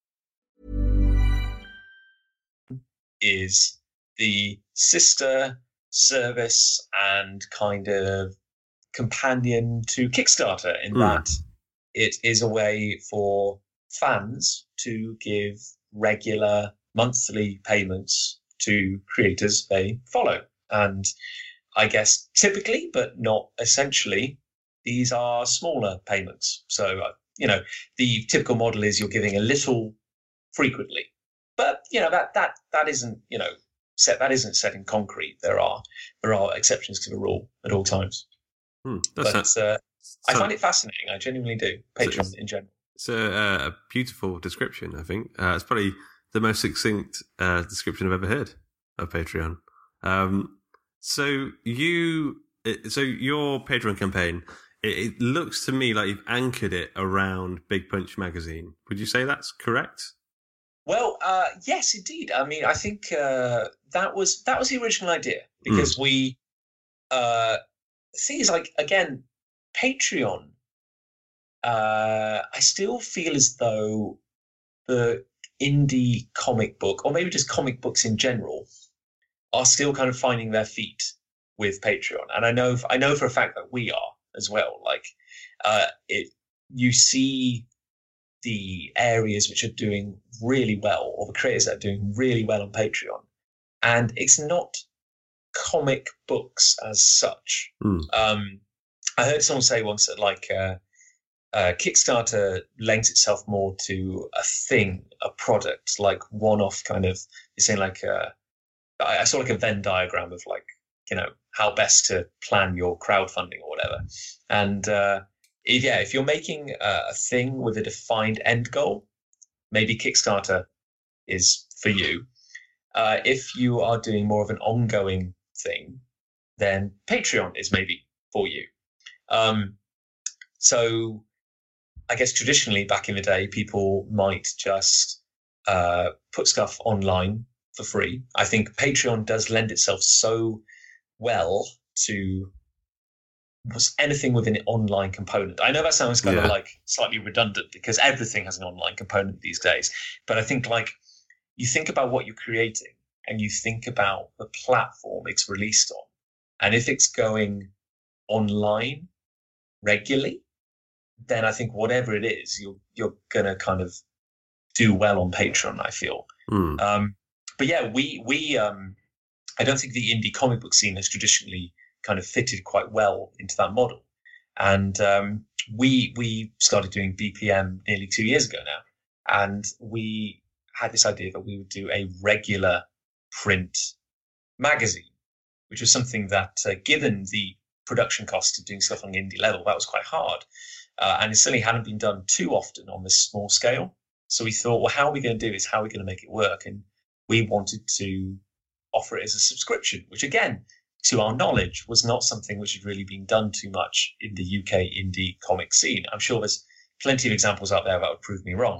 Is the sister service and kind of companion to Kickstarter in mm. that it is a way for fans to give regular monthly payments to creators they follow. And I guess typically, but not essentially, these are smaller payments. So, uh, you know, the typical model is you're giving a little frequently. But, you know, that that that isn't, you know, set that isn't set in concrete. There are there are exceptions to the rule at all times. Hmm, but not, uh, I so, find it fascinating. I genuinely do. Patreon so in general. It's a, uh, a beautiful description, I think. Uh, it's probably the most succinct uh, description I've ever heard of Patreon. Um, so you, so your Patreon campaign, it, it looks to me like you've anchored it around Big Punch magazine. Would you say that's correct? Well, uh, yes, indeed. I mean, I think uh, that was that was the original idea because mm. we. Uh, the thing is, like again, Patreon. Uh, I still feel as though the indie comic book, or maybe just comic books in general, are still kind of finding their feet with Patreon. And I know, I know for a fact that we are as well. Like, uh, it, you see the areas which are doing really well, or the creators that are doing really well on Patreon, and it's not comic books as such. Mm. Um, I heard someone say once that like. Uh, Uh, Kickstarter lends itself more to a thing, a product, like one-off kind of. You're saying like uh, I, I saw like a Venn diagram of like you know how best to plan your crowdfunding or whatever. And uh, if, yeah, if you're making a, a thing with a defined end goal, maybe Kickstarter is for you. Uh, if you are doing more of an ongoing thing, then Patreon is maybe for you. Um, so. I guess traditionally back in the day, people might just uh, put stuff online for free. I think Patreon does lend itself so well to anything with an online component. I know that sounds kind yeah. of like slightly redundant because everything has an online component these days. But I think like you think about what you're creating and you think about the platform it's released on. And if it's going online regularly, then I think whatever it is, you're you're gonna kind of do well on Patreon, I feel. Mm. Um, but yeah, we we um, I don't think the indie comic book scene has traditionally kind of fitted quite well into that model, and um, we we started doing B P M nearly two years ago now, and we had this idea that we would do a regular print magazine, which was something that, uh, given the production costs of doing stuff on the indie level, that was quite hard. Uh, and it certainly hadn't been done too often on this small scale. So we thought, well, how are we going to do this? How are we going to make it work? And we wanted to offer it as a subscription, which again, to our knowledge, was not something which had really been done too much in the U K indie comic scene. I'm sure there's plenty of examples out there that would prove me wrong.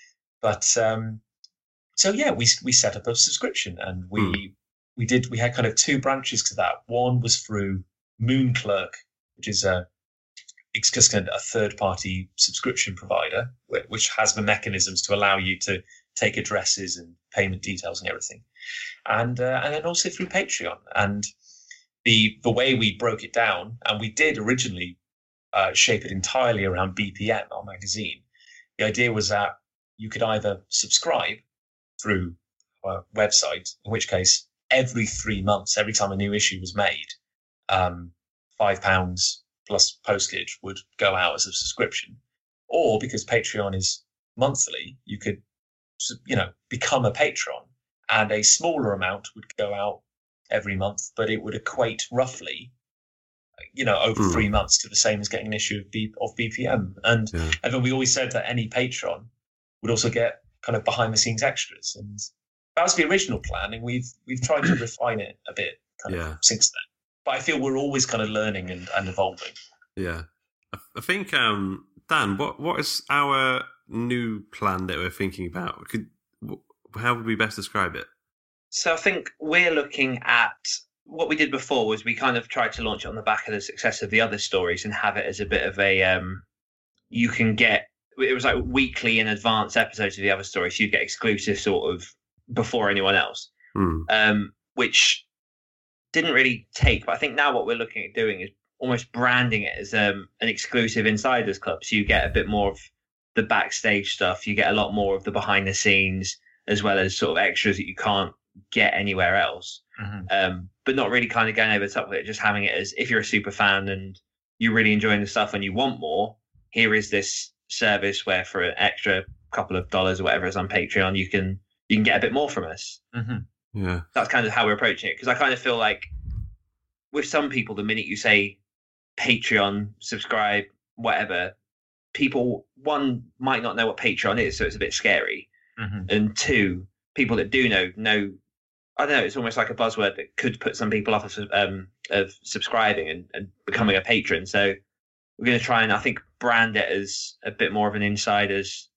But um, so, yeah, we we set up a subscription and we mm. we did we had kind of two branches to that. One was through Moonclerk, which is a it's just kind of a third-party subscription provider, which has the mechanisms to allow you to take addresses and payment details and everything, and uh, and then also through Patreon. And the the way we broke it down, and we did originally uh, shape it entirely around B P M, our magazine. The idea was that you could either subscribe through our website, in which case every three months, every time a new issue was made, um, five pounds. Plus postage would go out as a subscription, or because Patreon is monthly, you could, you know, become a patron, and a smaller amount would go out every month, but it would equate roughly, you know, over mm. three months to the same as getting an issue of, B, of B P M. And yeah. and then we always said that any patron would also get kind of behind the scenes extras, and that was the original plan, and we've we've tried to refine it a bit kind yeah. of since then. But I feel we're always kind of learning and, and evolving. Yeah. I think, um, Dan, what what is our new plan that we're thinking about? Could how would we best describe it? So I think we're looking at what we did before was we kind of tried to launch it on the back of the success of the other stories and have it as a bit of a um, you can get it was like weekly in advance episodes of the other stories, so you get exclusive sort of before anyone else, Hmm. um, which didn't really take. But I think now what we're looking at doing is almost branding it as um, an exclusive insiders club, so you get a bit more of the backstage stuff, you get a lot more of the behind the scenes, as well as sort of extras that you can't get anywhere else. Mhm. Um, but not really kind of going over the top with it, just having it as if you're a super fan and you're really enjoying the stuff and you want more, here is this service where for an extra couple of dollars or whatever is on Patreon, you can you can get a bit more from us. Mm-hmm. Yeah. That's kind of how we're approaching it. Because I kind of feel like with some people, the minute you say Patreon, subscribe, whatever, people, one, might not know what Patreon is, so it's a bit scary. Mm-hmm. And two, people that do know, know, I don't know, it's almost like a buzzword that could put some people off of, um, of subscribing and, and becoming a patron. So we're going to try and, I think, brand it as a bit more of an insiders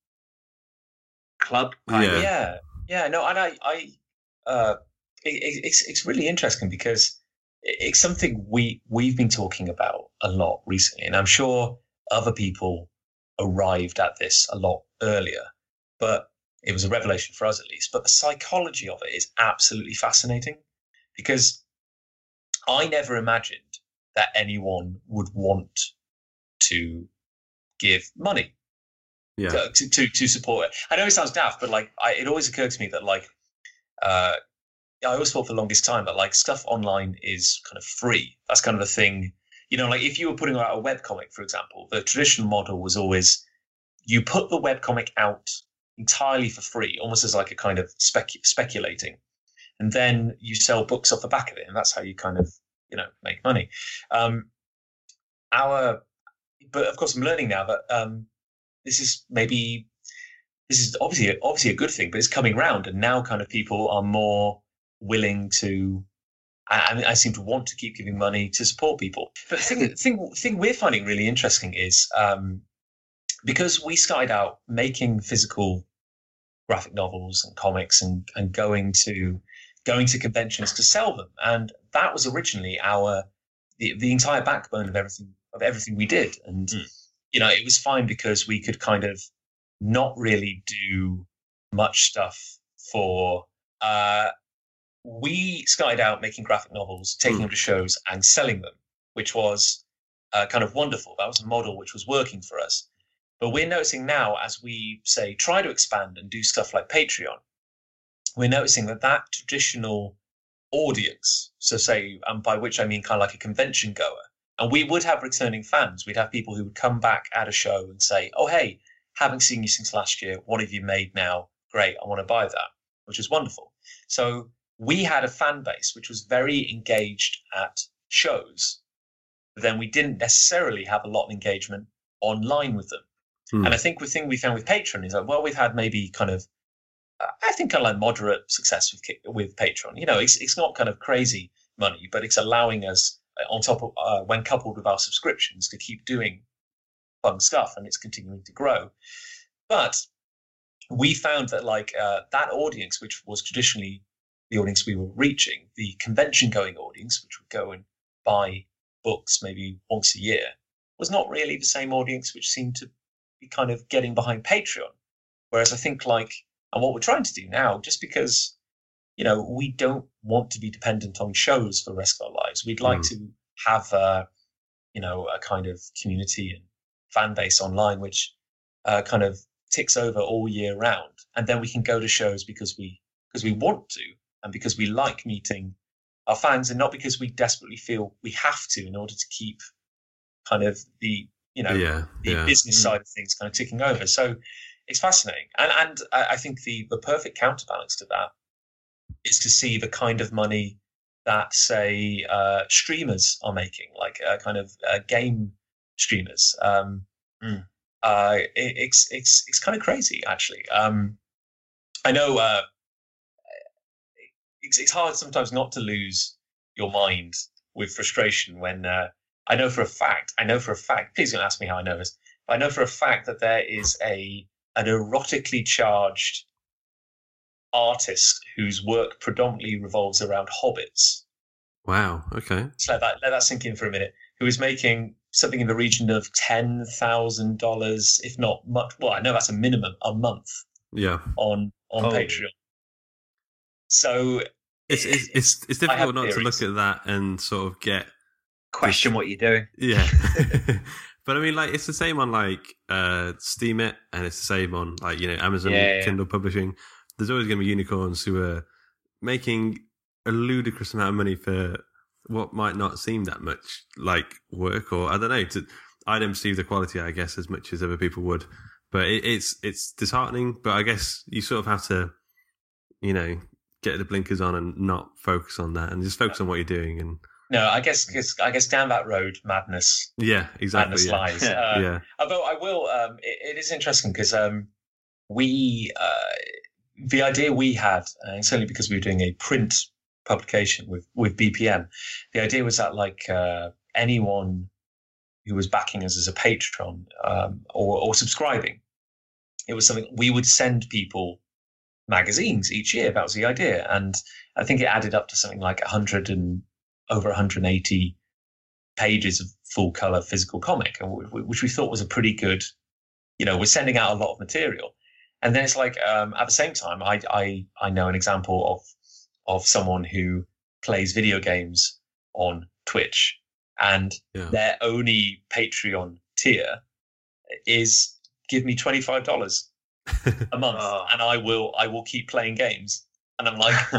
club. Kind Yeah. of. Yeah, yeah, no, and I, I, uh, it, it, it's it's really interesting because it, it's something we we've been talking about a lot recently, and I'm sure other people arrived at this a lot earlier, but it was a revelation for us at least. But the psychology of it is absolutely fascinating because I never imagined that anyone would want to give money Yeah. to, to to support it. I know it sounds daft, but like I, it always occurred to me that like uh, I always thought for the longest time that like stuff online is kind of free. That's kind of a thing, you know. Like if you were putting out a webcomic, for example, the traditional model was always you put the webcomic out entirely for free, almost as like a kind of spec- speculating, and then you sell books off the back of it, and that's how you kind of you know make money. Um, our, but of course, I'm learning now that. Um, This is maybe this is obviously obviously a good thing, but it's coming round, and now kind of people are more willing to. I, I mean, I seem to want to keep giving money to support people. But the thing, thing, thing we're finding really interesting is um, because we started out making physical graphic novels and comics, and and going to going to conventions to sell them, and that was originally our the, the entire backbone of everything of everything we did, and. Mm. You know, it was fine because we could kind of not really do much stuff for. Uh, we started out making graphic novels, taking Mm. them to shows and selling them, which was uh, kind of wonderful. That was a model which was working for us. But we're noticing now, as we say, try to expand and do stuff like Patreon, we're noticing that that traditional audience, so say, and by which I mean kind of like a convention goer, and we would have returning fans. We'd have people who would come back at a show and say, oh, hey, haven't seen you since last year. What have you made now? Great, I want to buy that, which is wonderful. So we had a fan base which was very engaged at shows, but then we didn't necessarily have a lot of engagement online with them. Hmm. And I think the thing we found with Patreon is that, well, we've had maybe kind of, uh, I think kind of like moderate success with with Patreon. You know, it's it's not kind of crazy money, but it's allowing us, on top of uh, when coupled with our subscriptions, to keep doing fun stuff, and it's continuing to grow. But we found that like uh, that audience, which was traditionally the audience we were reaching, the convention going audience, which would go and buy books maybe once a year, was not really the same audience which seemed to be kind of getting behind Patreon. Whereas I think like, and what we're trying to do now, just because you know, we don't want to be dependent on shows for the rest of our lives. We'd like mm. to have, uh, you know, a kind of community and fan base online, which uh, kind of ticks over all year round. And then we can go to shows because we because we want to, and because we like meeting our fans, and not because we desperately feel we have to in order to keep kind of the, you know, yeah, the yeah. business Mm. side of things kind of ticking over. So it's fascinating. And, and I think the, the perfect counterbalance to that is to see the kind of money that, say, uh, streamers are making, like uh, kind of uh, game streamers. Um, Mm. uh, it, it's it's it's kind of crazy, actually. Um, I know uh, it's, it's hard sometimes not to lose your mind with frustration when uh, I know for a fact, I know for a fact, please don't ask me how I know this, but I know for a fact that there is a an erotically charged artist whose work predominantly revolves around hobbits. Wow, okay. So let that, let that sink in for a minute. Who is making something in the region of ten thousand dollars, if not much, well, I know that's a minimum, a month Yeah. on, on Oh. Patreon. So It's it's it's, it's I have difficult not to theories. look at that and sort of get Question what you're doing. yeah. But I mean, like, it's the same on like uh, Steam it, and it's the same on like, you know, Amazon Yeah, yeah. Kindle publishing. There's always going to be unicorns who are making a ludicrous amount of money for what might not seem that much like work, or I don't know. To, I don't perceive the quality, I guess, as much as other people would. But it, it's it's disheartening. But I guess you sort of have to, you know, get the blinkers on and not focus on that, and just focus on what you're doing. And no, I guess, guess I guess down that road, madness, yeah, exactly. madness Yeah. lies. Yeah. Uh, yeah. Although I will, um, it, it is interesting because um, we, uh, the idea we had, uh, and certainly because we were doing a print publication with, with B P M, the idea was that like uh, anyone who was backing us as a patron um, or, or subscribing, it was something we would send people magazines each year. That was the idea. And I think it added up to something like one hundred and over one hundred eighty pages of full color physical comic, which we thought was a pretty good, you know, we're sending out a lot of material. And then it's like, um, at the same time, I, I, I know an example of, of someone who plays video games on Twitch, and Yeah. their only Patreon tier is give me twenty-five dollars a month, Oh. and I will, I will keep playing games. And I'm like,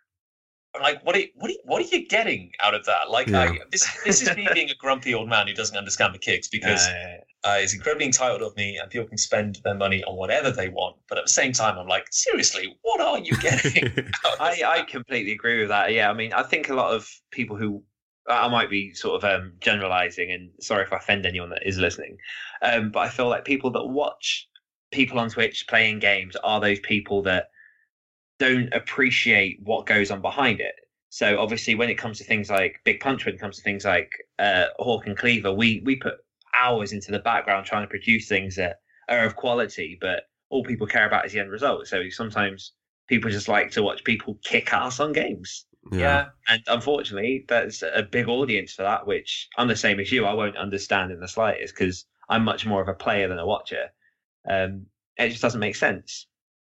I'm like, what are you, what are you, what are you getting out of that? Like, Yeah. I, this, this is me being a grumpy old man who doesn't understand the kicks, because Uh, uh, it's incredibly entitled of me, and people can spend their money on whatever they want. But at the same time, I'm like, seriously, what are you getting? out of I, I that? completely agree with that. Yeah, I mean, I think a lot of people who I might be sort of um, generalizing, and sorry if I offend anyone that is listening, um, but I feel like people that watch people on Twitch playing games are those people that don't appreciate what goes on behind it. So obviously, when it comes to things like Big Punch, when it comes to things like uh, Hawk and Cleaver, we we put hours into the background trying to produce things that are of quality, but all people care about is the end result. So sometimes people just like to watch people kick ass on games. Yeah. And unfortunately, there's a big audience for that, which I'm the same as you. I won't understand in the slightest because I'm much more of a player than a watcher. Um, it just doesn't make sense.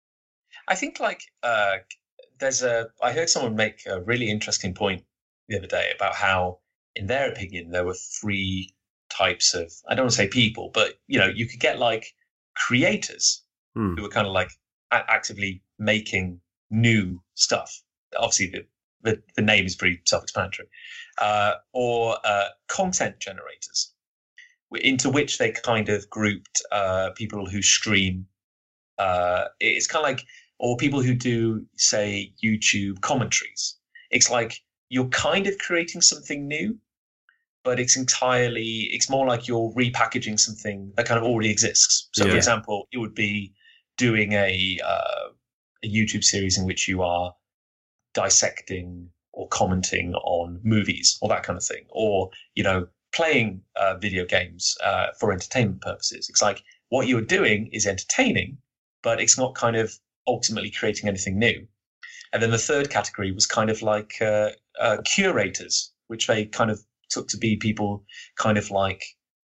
I think like uh, there's a. I heard someone make a really interesting point the other day about how, in their opinion, there were three types of. I don't want to say people, but you know, you could get like creators Hmm. who were kind of like a- actively making new stuff. Obviously, the the, the name is pretty self-explanatory, uh, or uh, content generators, into which they kind of grouped uh, people who stream. Uh, it's kind of like, or people who do, say, YouTube commentaries. It's like you're kind of creating something new, but it's entirely, it's more like you're repackaging something that kind of already exists. So, Yeah. for example, it would be doing a, uh, a YouTube series in which you are dissecting or commenting on movies or that kind of thing, or, you know, playing uh, video games uh, for entertainment purposes. It's like what you're doing is entertaining, but it's not kind of ultimately creating anything new. And then the third category was kind of like uh, uh, curators, which they kind of took to be people kind of like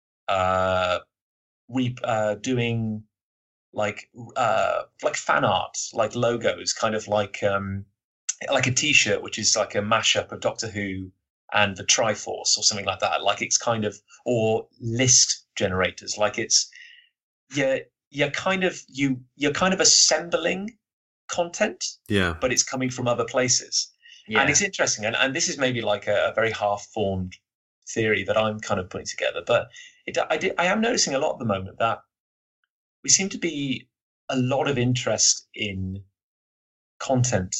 uh, re- uh, doing like uh, like fan art, like logos, kind of like um, like a T-shirt, which is like a mashup of Doctor Who and the Triforce or something like that. Like it's kind of, or list generators, like it's you're you're kind of you you're kind of assembling content, Yeah. but it's coming from other places. Yeah. And it's interesting, and, and this is maybe like a, a very half-formed theory that I'm kind of putting together, but it, I, did, I am noticing a lot at the moment that we seem to be a lot of interest in content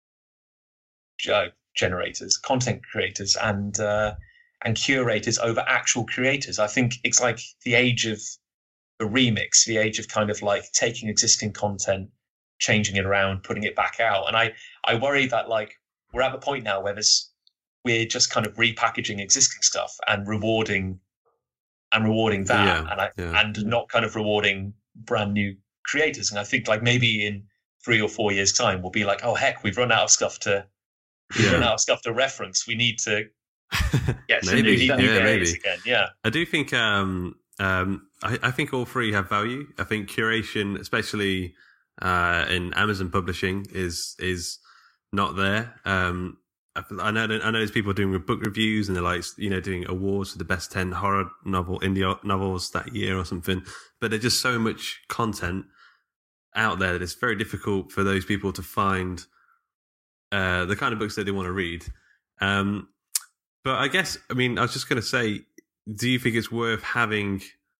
uh, generators, content creators, and uh, and curators over actual creators. I think it's like the age of the remix, the age of kind of like taking existing content, changing it around, putting it back out. And I, I worry that like we're at the point now where there's we're just kind of repackaging existing stuff and rewarding and rewarding that, Yeah, and I, yeah. and not kind of rewarding brand new creators. And I think like maybe in three or four years' time, we'll be like, oh heck, we've run out of stuff to we've Yeah. run out of stuff to reference. We need to Get some Maybe, new need stuff. new yeah, creators maybe. again. Yeah. I do think um, um, I, I think all three have value. I think curation, especially uh, in Amazon publishing, is is not there. Um, I, I know I know there's people doing book reviews and they're like you know doing awards for the best ten horror novel indie novels that year or something. But there's just so much content out there that it's very difficult for those people to find uh, the kind of books that they want to read. Um, But I guess, I mean, I was just going to say, do you think it's worth having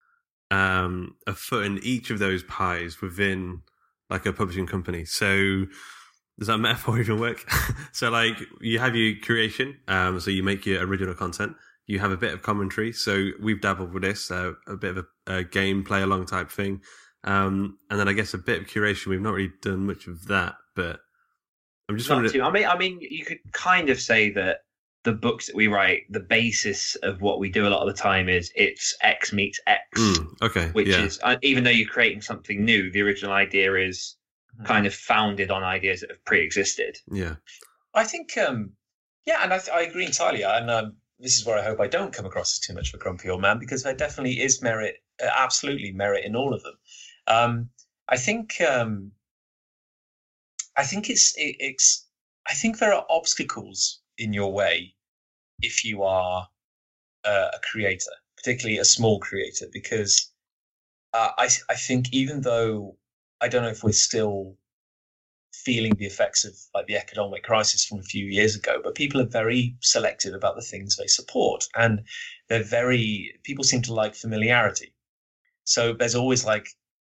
um, a foot in each of those pies within like a publishing company? So does that metaphor even work? So like you have your creation, um, so you make your original content, you have a bit of commentary. So we've dabbled with this, uh, a bit of a, a game play along type thing. Um, and then I guess a bit of curation. We've not really done much of that, but I'm just Not wondering. too. I mean, I mean, you could kind of say that the books that we write, the basis of what we do a lot of the time is it's X meets X, Mm, okay. which yeah. is uh, even though you're creating something new, the original idea is kind of founded on ideas that have pre-existed. Yeah. I think, um, yeah, and I, I agree entirely. And um, this is where I hope I don't come across as too much of a grumpy old man, because there definitely is merit, uh, absolutely merit in all of them. Um, I think, um, I think it's, it, it's, I think there are obstacles in your way if you are uh, a creator, particularly a small creator, because uh, I, I think even though I don't know if we're still feeling the effects of like the economic crisis from a few years ago, but people are very selective about the things they support, and they're very people seem to like familiarity. So there's always like,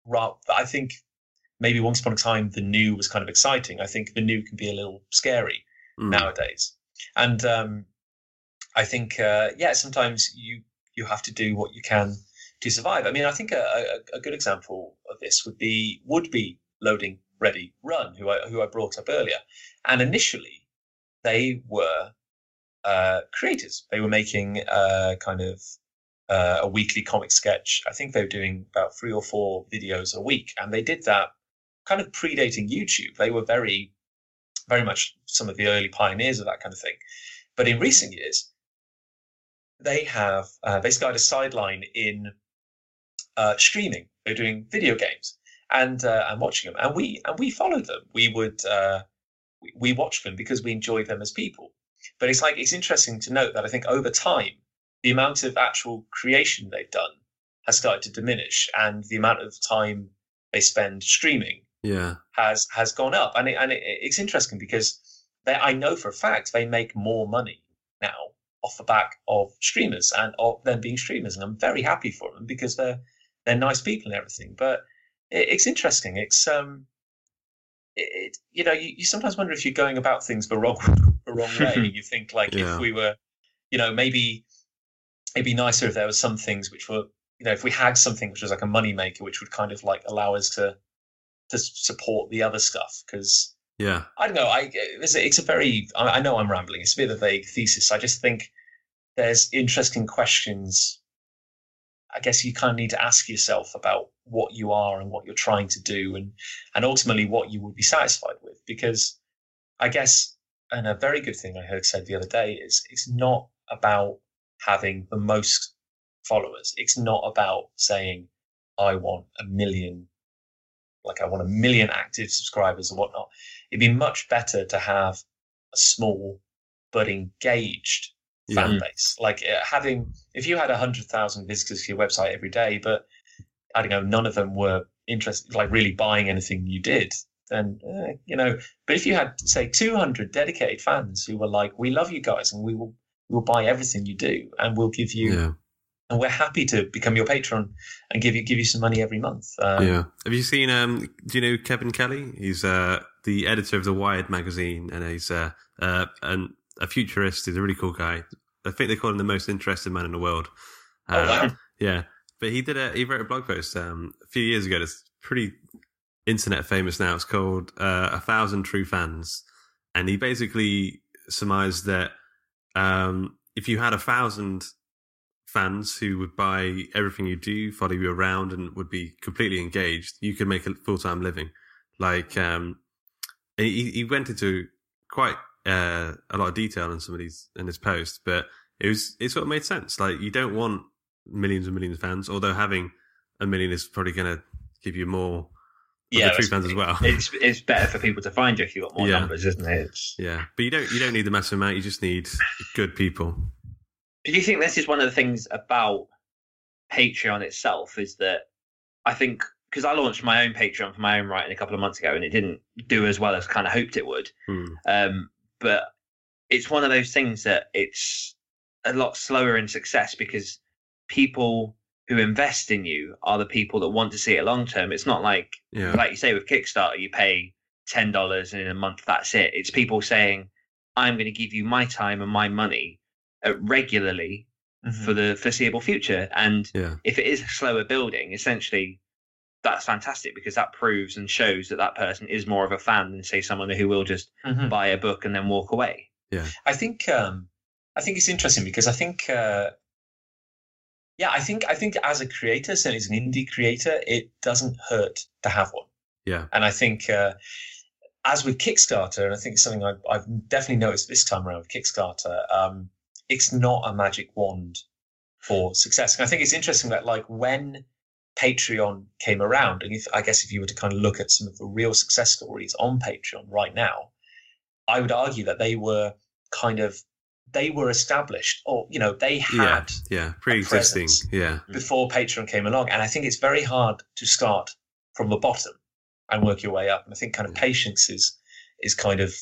I think maybe once upon a time the new was kind of exciting. I think the new can be a little scary Mm. nowadays, and um, I think uh, yeah, sometimes you you have to do what you can to survive. I mean, I think a, a, a good example of this would be would be Loading Ready Run, who I who I brought up earlier. And initially, they were uh, creators. They were making uh, kind of uh, a weekly comic sketch. I think they were doing about three or four videos a week, and they did that kind of predating YouTube. They were very, very much some of the early pioneers of that kind of thing. But in recent years, they have uh, basically had a sideline in uh, streaming. They're doing video games and uh, and watching them, and we and we followed them. We would uh, we, we watched them because we enjoyed them as people. But it's like it's interesting to note that I think over time the amount of actual creation they've done has started to diminish, and the amount of time they spend streaming Yeah. has has gone up. And it, and it, it's interesting because they, I know for a fact they make more money now off the back of streamers and of them being streamers, and I'm very happy for them because they're they're nice people and everything. But it, it's interesting. It's um, it, it you know you, you sometimes wonder if you're going about things the wrong the wrong way. You think like Yeah. if we were, you know, maybe it'd be nicer if there was some things which were, you know, if we had something which was like a money maker, which would kind of like allow us to to support the other stuff. Because Yeah. I don't know. I it's a, it's a very. I, I know I'm rambling. It's a bit of a vague thesis. I just think there's interesting questions. I guess you kind of need to ask yourself about what you are and what you're trying to do, and and ultimately what you would be satisfied with. Because I guess, and a very good thing I heard said the other day is it's not about having the most followers. It's not about saying I want a million. Like I want a million active subscribers or whatnot. It'd be much better to have a small but engaged Yeah. fan base. Like uh, having, if you had a hundred thousand visitors to your website every day, but I don't know, none of them were interested, like really buying anything you did, then uh, you know. But if you had, say, two hundred dedicated fans who were like, "We love you guys, and we will, we will buy everything you do, and we'll give you." Yeah. And we're happy to become your patron and give you give you some money every month. Um, Yeah. Have you seen? Um, do you know Kevin Kelly? He's uh, the editor of the Wired magazine, and he's uh, uh, an, a futurist. He's a really cool guy. I think they call him the most interested man in the world. Uh, Oh, wow. Yeah, but he did a he wrote a blog post um, a few years ago. That's pretty internet famous now. It's called uh, "A Thousand True Fans," and he basically surmised that um, if you had a thousand fans who would buy everything you do, follow you around, and would be completely engaged, you could make a full-time living. Like, um, he, he went into quite uh, a lot of detail in some of these in his post, but it was it sort of made sense. Like, you don't want millions and millions of fans, although having a million is probably going to give you more. Yeah, the true fans as well. It's it's better for people to find you if you got more yeah. numbers, isn't it? It's... Yeah, but you don't you don't need the massive amount. You just need good people. Do you think this is one of the things about Patreon itself? Is that I think because I launched my own Patreon for my own writing a couple of months ago, and it didn't do as well as kind of hoped it would. Hmm. Um, but it's one of those things that it's a lot slower in success because people who invest in you are the people that want to see it long term. It's not like, yeah. like you say with Kickstarter, you pay ten dollars and in a month that's it. It's people saying, I'm going to give you my time and my money uh, regularly mm-hmm. for the foreseeable future. And yeah. if it is slower building, essentially that's fantastic because that proves and shows that that person is more of a fan than say someone who will just mm-hmm. buy a book and then walk away. Yeah, I think um, I think it's interesting because I think uh, yeah, I think I think as a creator, certainly as an indie creator, it doesn't hurt to have one. Yeah, and I think uh, as with Kickstarter, and I think it's something I've, I've definitely noticed this time around with Kickstarter, um, it's not a magic wand for success. And I think it's interesting that like when Patreon came around, and if, I guess if you were to kind of look at some of the real success stories on Patreon right now, I would argue that they were kind of they were established, or you know, they had yeah, yeah. pre-existing, yeah, before Patreon came along. And I think it's very hard to start from the bottom and work your way up. And I think kind of patience is is kind of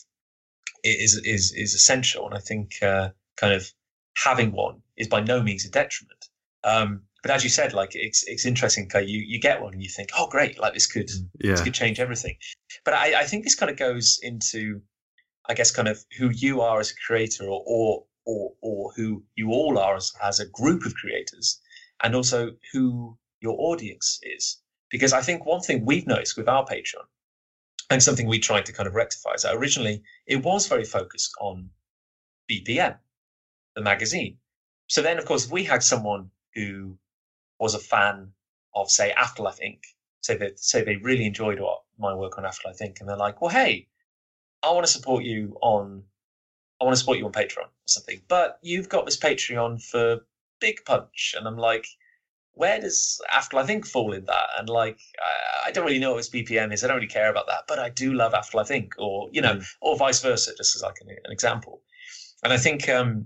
is is is essential. And I think uh, kind of having one is by no means a detriment. Um, but as you said, like it's it's interesting. Okay, you you get one and you think, oh great, like this could yeah. this could change everything. But I, I think this kind of goes into, I guess, kind of who you are as a creator, or or or, or who you all are as, as a group of creators, and also who your audience is. Because I think one thing we've noticed with our Patreon, and something we tried to kind of rectify, is that originally it was very focused on B P M, the magazine. So then, of course, if we had someone who was a fan of, say, Afterlife Incorporated, say that say they really enjoyed what, my work on Afterlife Incorporated, and they're like, well, hey, I want to support you on, I want to support you on Patreon or something, but you've got this Patreon for Big Punch. And I'm like, where does Afterlife Incorporated fall in that? And like, I, I don't really know what this B P M is. I don't really care about that, but I do love Afterlife Incorporated, or, you know, mm. or vice versa, just as like an, an example. And I think, um,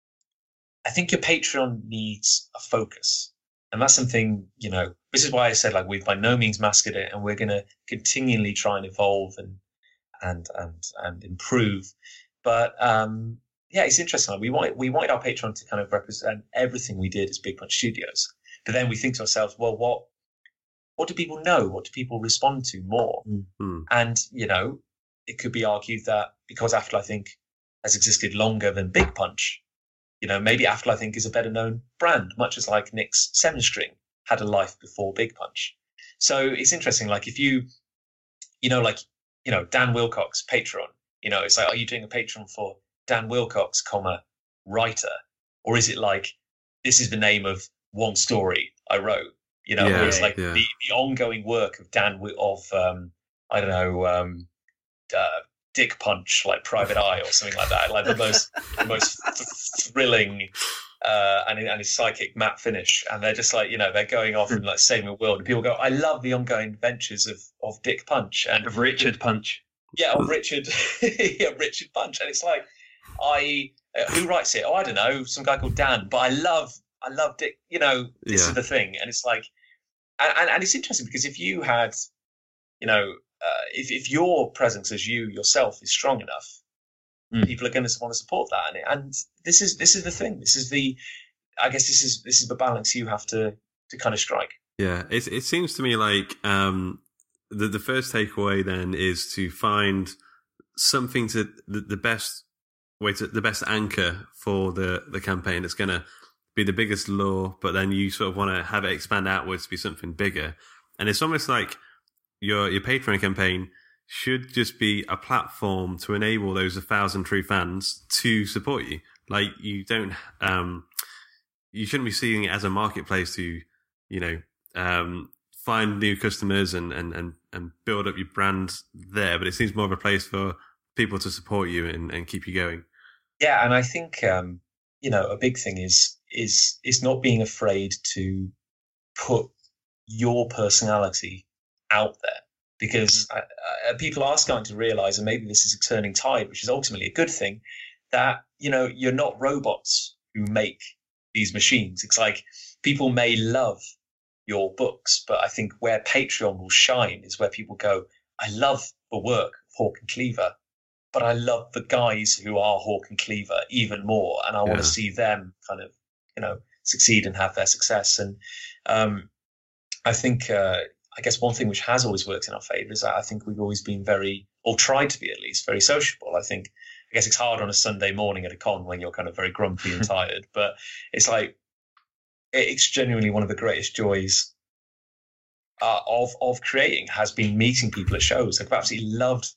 I think your Patreon needs a focus. And that's something, you know, this is why I said, like, we've by no means mastered it, and we're going to continually try and evolve and, and and and improve. But um yeah, it's interesting. Like we wanted we wanted our Patreon to kind of represent everything we did as Big Punch Studios. But then we think to ourselves, well, what what do people know? What do people respond to more? Mm-hmm. And you know, it could be argued that because Afterlife Incorporated has existed longer than Big Punch, you know, maybe Afterlife Incorporated is a better known brand, much as like Nick's Seven String had a life before Big Punch. So it's interesting. Like if you, you know, like. You know, Dan Wilcox, Patreon, you know, it's like, are you doing a Patreon for Dan Wilcox, comma, writer? Or is it like, this is the name of one story I wrote, you know, yeah, or it's like yeah. the, the ongoing work of Dan, of, um, I don't know, um, uh, Dick Punch, like Private Eye or something like that. Like the most, the most th- thrilling, uh, and, and his psychic Matt Finish. And they're just like, you know, they're going off and like saving the world. And people go, I love the ongoing adventures of, of Dick Punch. And of Richard Punch. Yeah, of Richard, yeah, Richard Punch. And it's like, I, uh, who writes it? Oh, I don't know, some guy called Dan. But I love, I love Dick, you know, this yeah. is the thing. And it's like, and, and, and it's interesting because if you had, you know, uh, if, if your presence as you yourself is strong enough, mm. people are going to want to support that. And, and this is this is the thing. This is the, I guess this is this is the balance you have to to kind of strike. Yeah, it it seems to me like um, the the first takeaway then is to find something to the, the best way to the best anchor for the the campaign. It's going to be the biggest lure, but then you sort of want to have it expand outwards to be something bigger. And it's almost like your your Patreon campaign should just be a platform to enable those a thousand true fans to support you. Like you don't, um, you shouldn't be seeing it as a marketplace to, you know, um, find new customers and, and, and, and build up your brand there. But it seems more of a place for people to support you and, and keep you going. Yeah, and I think um, you know, a big thing is is is not being afraid to put your personality out there, because uh, uh, people are starting to realize, and maybe this is a turning tide, which is ultimately a good thing, that, you know, you're not robots who make these machines. It's like people may love your books, but I think where Patreon will shine is where people go, I love the work of Hawk and Cleaver, but I love the guys who are Hawk and Cleaver even more, and I yeah. want to see them kind of, you know, succeed and have their success. And um, I think, uh, I guess one thing which has always worked in our favour is that I think we've always been very, or tried to be at least, very sociable. I think, I guess it's hard on a Sunday morning at a con when you're kind of very grumpy and tired, but it's like, it's genuinely one of the greatest joys uh, of of creating has been meeting people at shows. I've absolutely loved,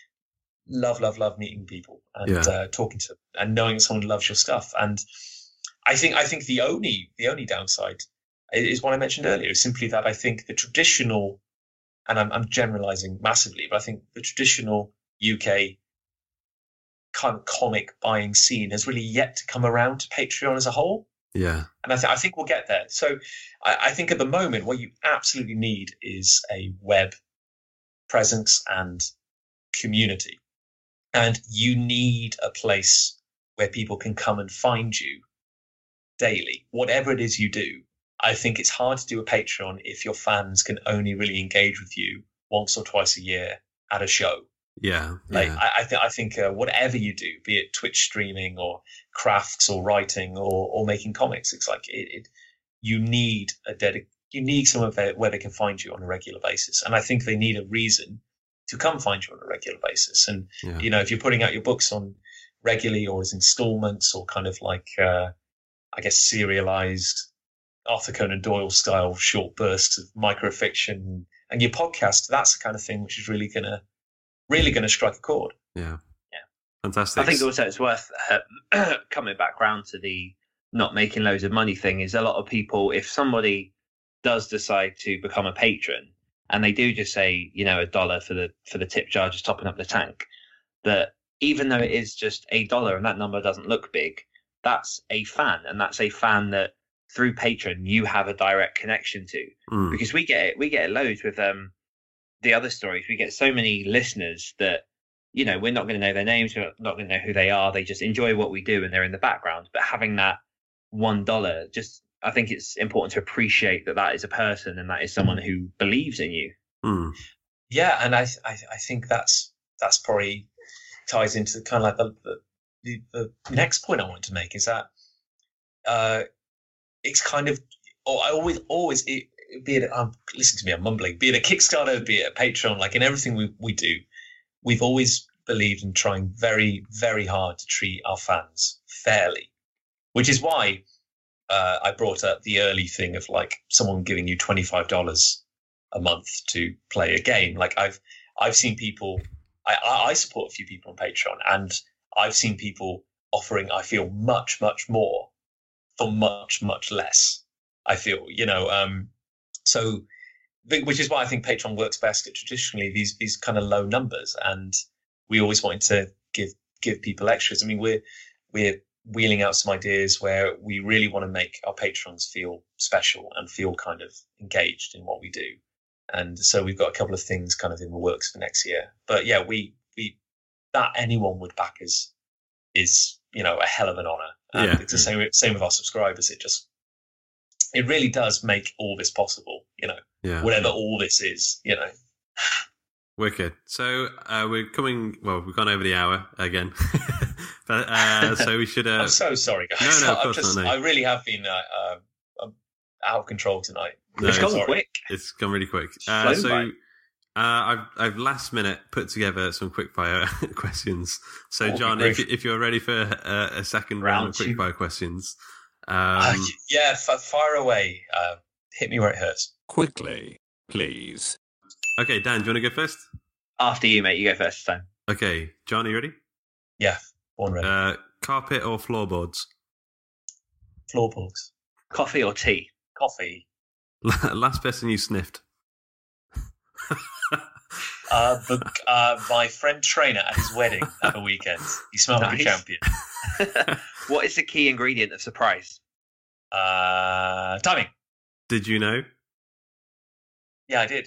love, love, love meeting people and yeah. uh, talking to them and knowing that someone loves your stuff. And I think I think the only the only downside is what I mentioned earlier, is simply that I think the traditional, and I'm, I'm generalizing massively, but I think the traditional U K kind of comic buying scene has really yet to come around to Patreon as a whole. Yeah. And I, th- I think we'll get there. So I, I think at the moment what you absolutely need is a web presence and community. And you need a place where people can come and find you daily, whatever it is you do. I think it's hard to do a Patreon if your fans can only really engage with you once or twice a year at a show. Yeah, like yeah. I, I, th- I think uh, whatever you do, be it Twitch streaming or crafts or writing or, or making comics, it's like it, it you need a dedic- you need somewhere where, where they can find you on a regular basis, and I think they need a reason to come find you on a regular basis. And yeah. you know, if you're putting out your books on regularly or as installments or kind of like uh, I guess serialized Arthur Conan Doyle style short bursts of microfiction, and your podcast, that's the kind of thing which is really gonna really going to strike a chord. Yeah. Yeah. Fantastic. I think also it's worth uh, coming back round to the not making loads of money thing. Is a lot of people, if somebody does decide to become a patron and they do just say, you know, a dollar for the, for the tip jar, just topping up the tank, that even though it is just a dollar and that number doesn't look big, that's a fan. And that's a fan that through Patreon, you have a direct connection to, mm. because we get it, we get it loads with, um, the other stories. We get so many listeners that, you know, we're not going to know their names, we're not going to know who they are. They just enjoy what we do and they're in the background. But having that one dollar, just, I think it's important to appreciate that that is a person and that is someone who believes in you. Mm. Yeah, and I, I I think that's that's probably ties into kind of like the the, the next point I want to make is that uh, it's kind of, or I always always. It, be it, um, listen to me, I'm mumbling, be it a Kickstarter, be it a Patreon, like in everything we, we do, we've always believed in trying very, very hard to treat our fans fairly, which is why uh, I brought up the early thing of like someone giving you twenty-five dollars a month to play a game. Like I've, I've seen people, I, I support a few people on Patreon, and I've seen people offering, I feel, much, much more for much, much less. I feel, you know, um, So, which is why I think Patreon works best at traditionally these these kind of low numbers, and we always wanted to give give people extras. I mean, we're we're wheeling out some ideas where we really want to make our patrons feel special and feel kind of engaged in what we do, and so we've got a couple of things kind of in the works for next year. But yeah, we we that anyone would back us is, you know, a hell of an honor. And yeah. It's the same same with our subscribers. It just It really does make all this possible, you know, yeah. whatever all this is, you know. Wicked. So uh, we're coming, well, we've gone over the hour again. but, uh, so we should... Uh... I'm so sorry, guys. No, no, of course just, not. No. I really have been uh, uh, out of control tonight. No, it's gone sorry. quick. It's gone really quick. Uh, so by. uh, I've, I've last minute put together some quickfire questions. So, Oh, John, great. if, if you're ready for uh, a second round, Round of two. quickfire questions... Um, Uh, yeah, f- fire away. Uh, hit me where it hurts. Quickly, please. Okay, Dan, do you want to go first? After you, mate. You go first this time. Okay, John, are you ready? Yeah, born ready. Uh, Carpet or floorboards? Floorboards. Coffee or tea? Coffee. Last person you sniffed? uh, the, uh, my friend trainer at his wedding at the weekend. He smelled Nice. like a champion. What is the key ingredient of surprise? Uh, timing. Did you know? Yeah, I did.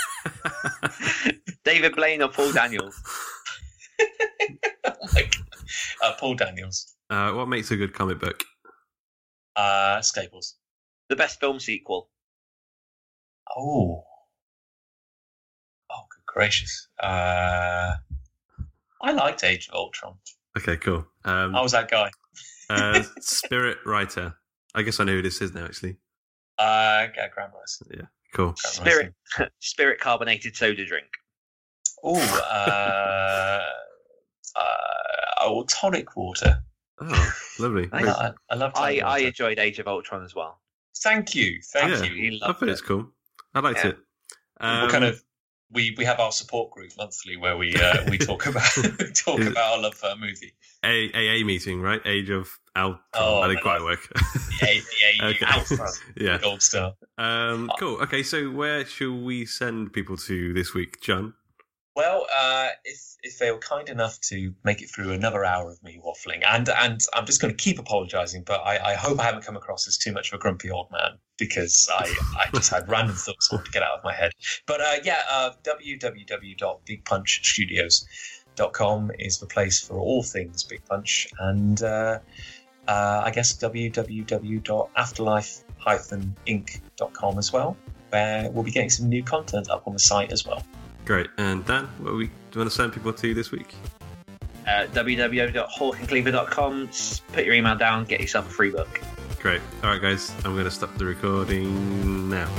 David Blaine or Paul Daniels? Oh my God. Uh, Paul Daniels. Uh, what makes a good comic book? Uh, Staples. The best film sequel? Oh. Oh, good gracious. Uh, I liked Age of Ultron. Okay, cool. Um, I was that guy. uh, Spirit writer. I guess I know who this is now, actually. Uh, yeah, Graham Rice. Yeah, cool. Spirit, spirit carbonated soda drink. Oh, uh, uh, oh, tonic water. Oh, lovely. I, I, I love I, tonic I water. enjoyed Age of Ultron as well. Thank you, thank yeah, you. He I loved thought it. it's cool. I liked Yeah. it. Um, What kind of we we have our support group monthly where we uh, we talk about talk Is it- about our love for a movie. A A meeting, right? Age of Ultron. Oh, I didn't my quite God. work. The A, the A Okay. Alpha yeah. Gold Star. Um, cool. Okay, so where should we send people to this week, John? Well, uh, if if they were kind enough to make it through another hour of me waffling, and and I'm just going to keep apologising, but I, I hope I haven't come across as too much of a grumpy old man because I, I just had random thoughts I wanted to get out of my head. But uh, yeah, uh, w w w dot big punch studios dot com is the place for all things Big Punch, and uh, uh, I guess w w w dot afterlife dash inc dot com as well, where we'll be getting some new content up on the site as well. Great. And Dan, what we, do you want to send people to this week? Uh, w w w dot hawk and cleaver dot com. Put your email down, get yourself a free book. Great. All right, guys, I'm going to stop the recording now.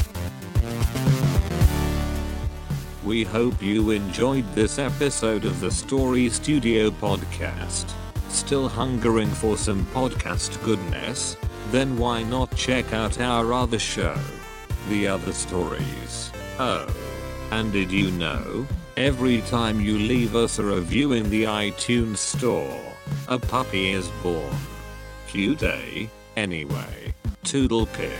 We hope you enjoyed this episode of the Story Studio podcast. Still hungering for some podcast goodness? Then why not check out our other show, The Other Stories? Oh, and did you know, every time you leave us a review in the iTunes store, a puppy is born. Cute, eh? Anyway, toodle pip.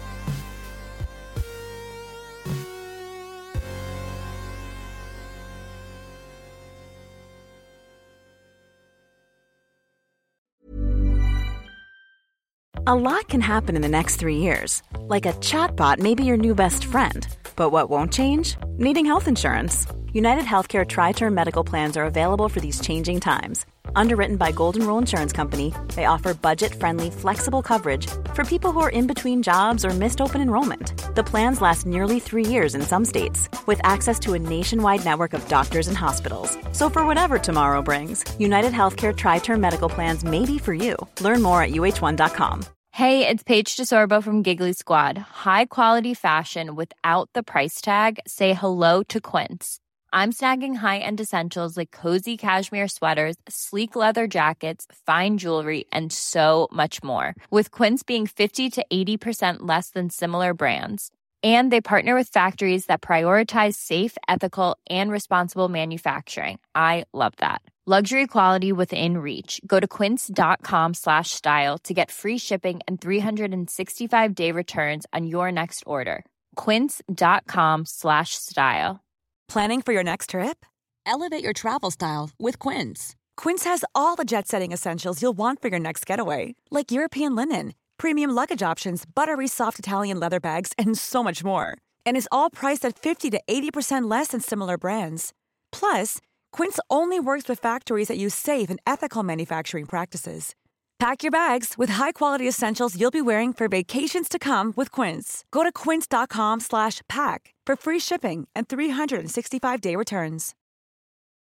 A lot can happen in the next three years. Like a chatbot may be your new best friend. But what won't change? Needing health insurance. United Healthcare Tri-Term Medical Plans are available for these changing times. Underwritten by Golden Rule Insurance Company, they offer budget-friendly, flexible coverage for people who are in between jobs or missed open enrollment. The plans last nearly three years in some states, with access to a nationwide network of doctors and hospitals. So for whatever tomorrow brings, United Healthcare Tri-Term Medical Plans may be for you. Learn more at u h one dot com. Hey, it's Paige DeSorbo from Giggly Squad. High quality fashion without the price tag. Say hello to Quince. I'm snagging high-end essentials like cozy cashmere sweaters, sleek leather jackets, fine jewelry, and so much more. With Quince being fifty to eighty percent less than similar brands. And they partner with factories that prioritize safe, ethical, and responsible manufacturing. I love that. Luxury quality within reach. Go to quince.com slash style to get free shipping and three sixty-five day returns on your next order. Quince.com slash style. Planning for your next trip? Elevate your travel style with Quince. Quince has all the jet-setting essentials you'll want for your next getaway, like European linen, premium luggage options, buttery soft Italian leather bags, and so much more. And is all priced at fifty to eighty percent less than similar brands. Plus, Quince only works with factories that use safe and ethical manufacturing practices. Pack your bags with high-quality essentials you'll be wearing for vacations to come with Quince. Go to quince.com slash pack for free shipping and three sixty-five day returns.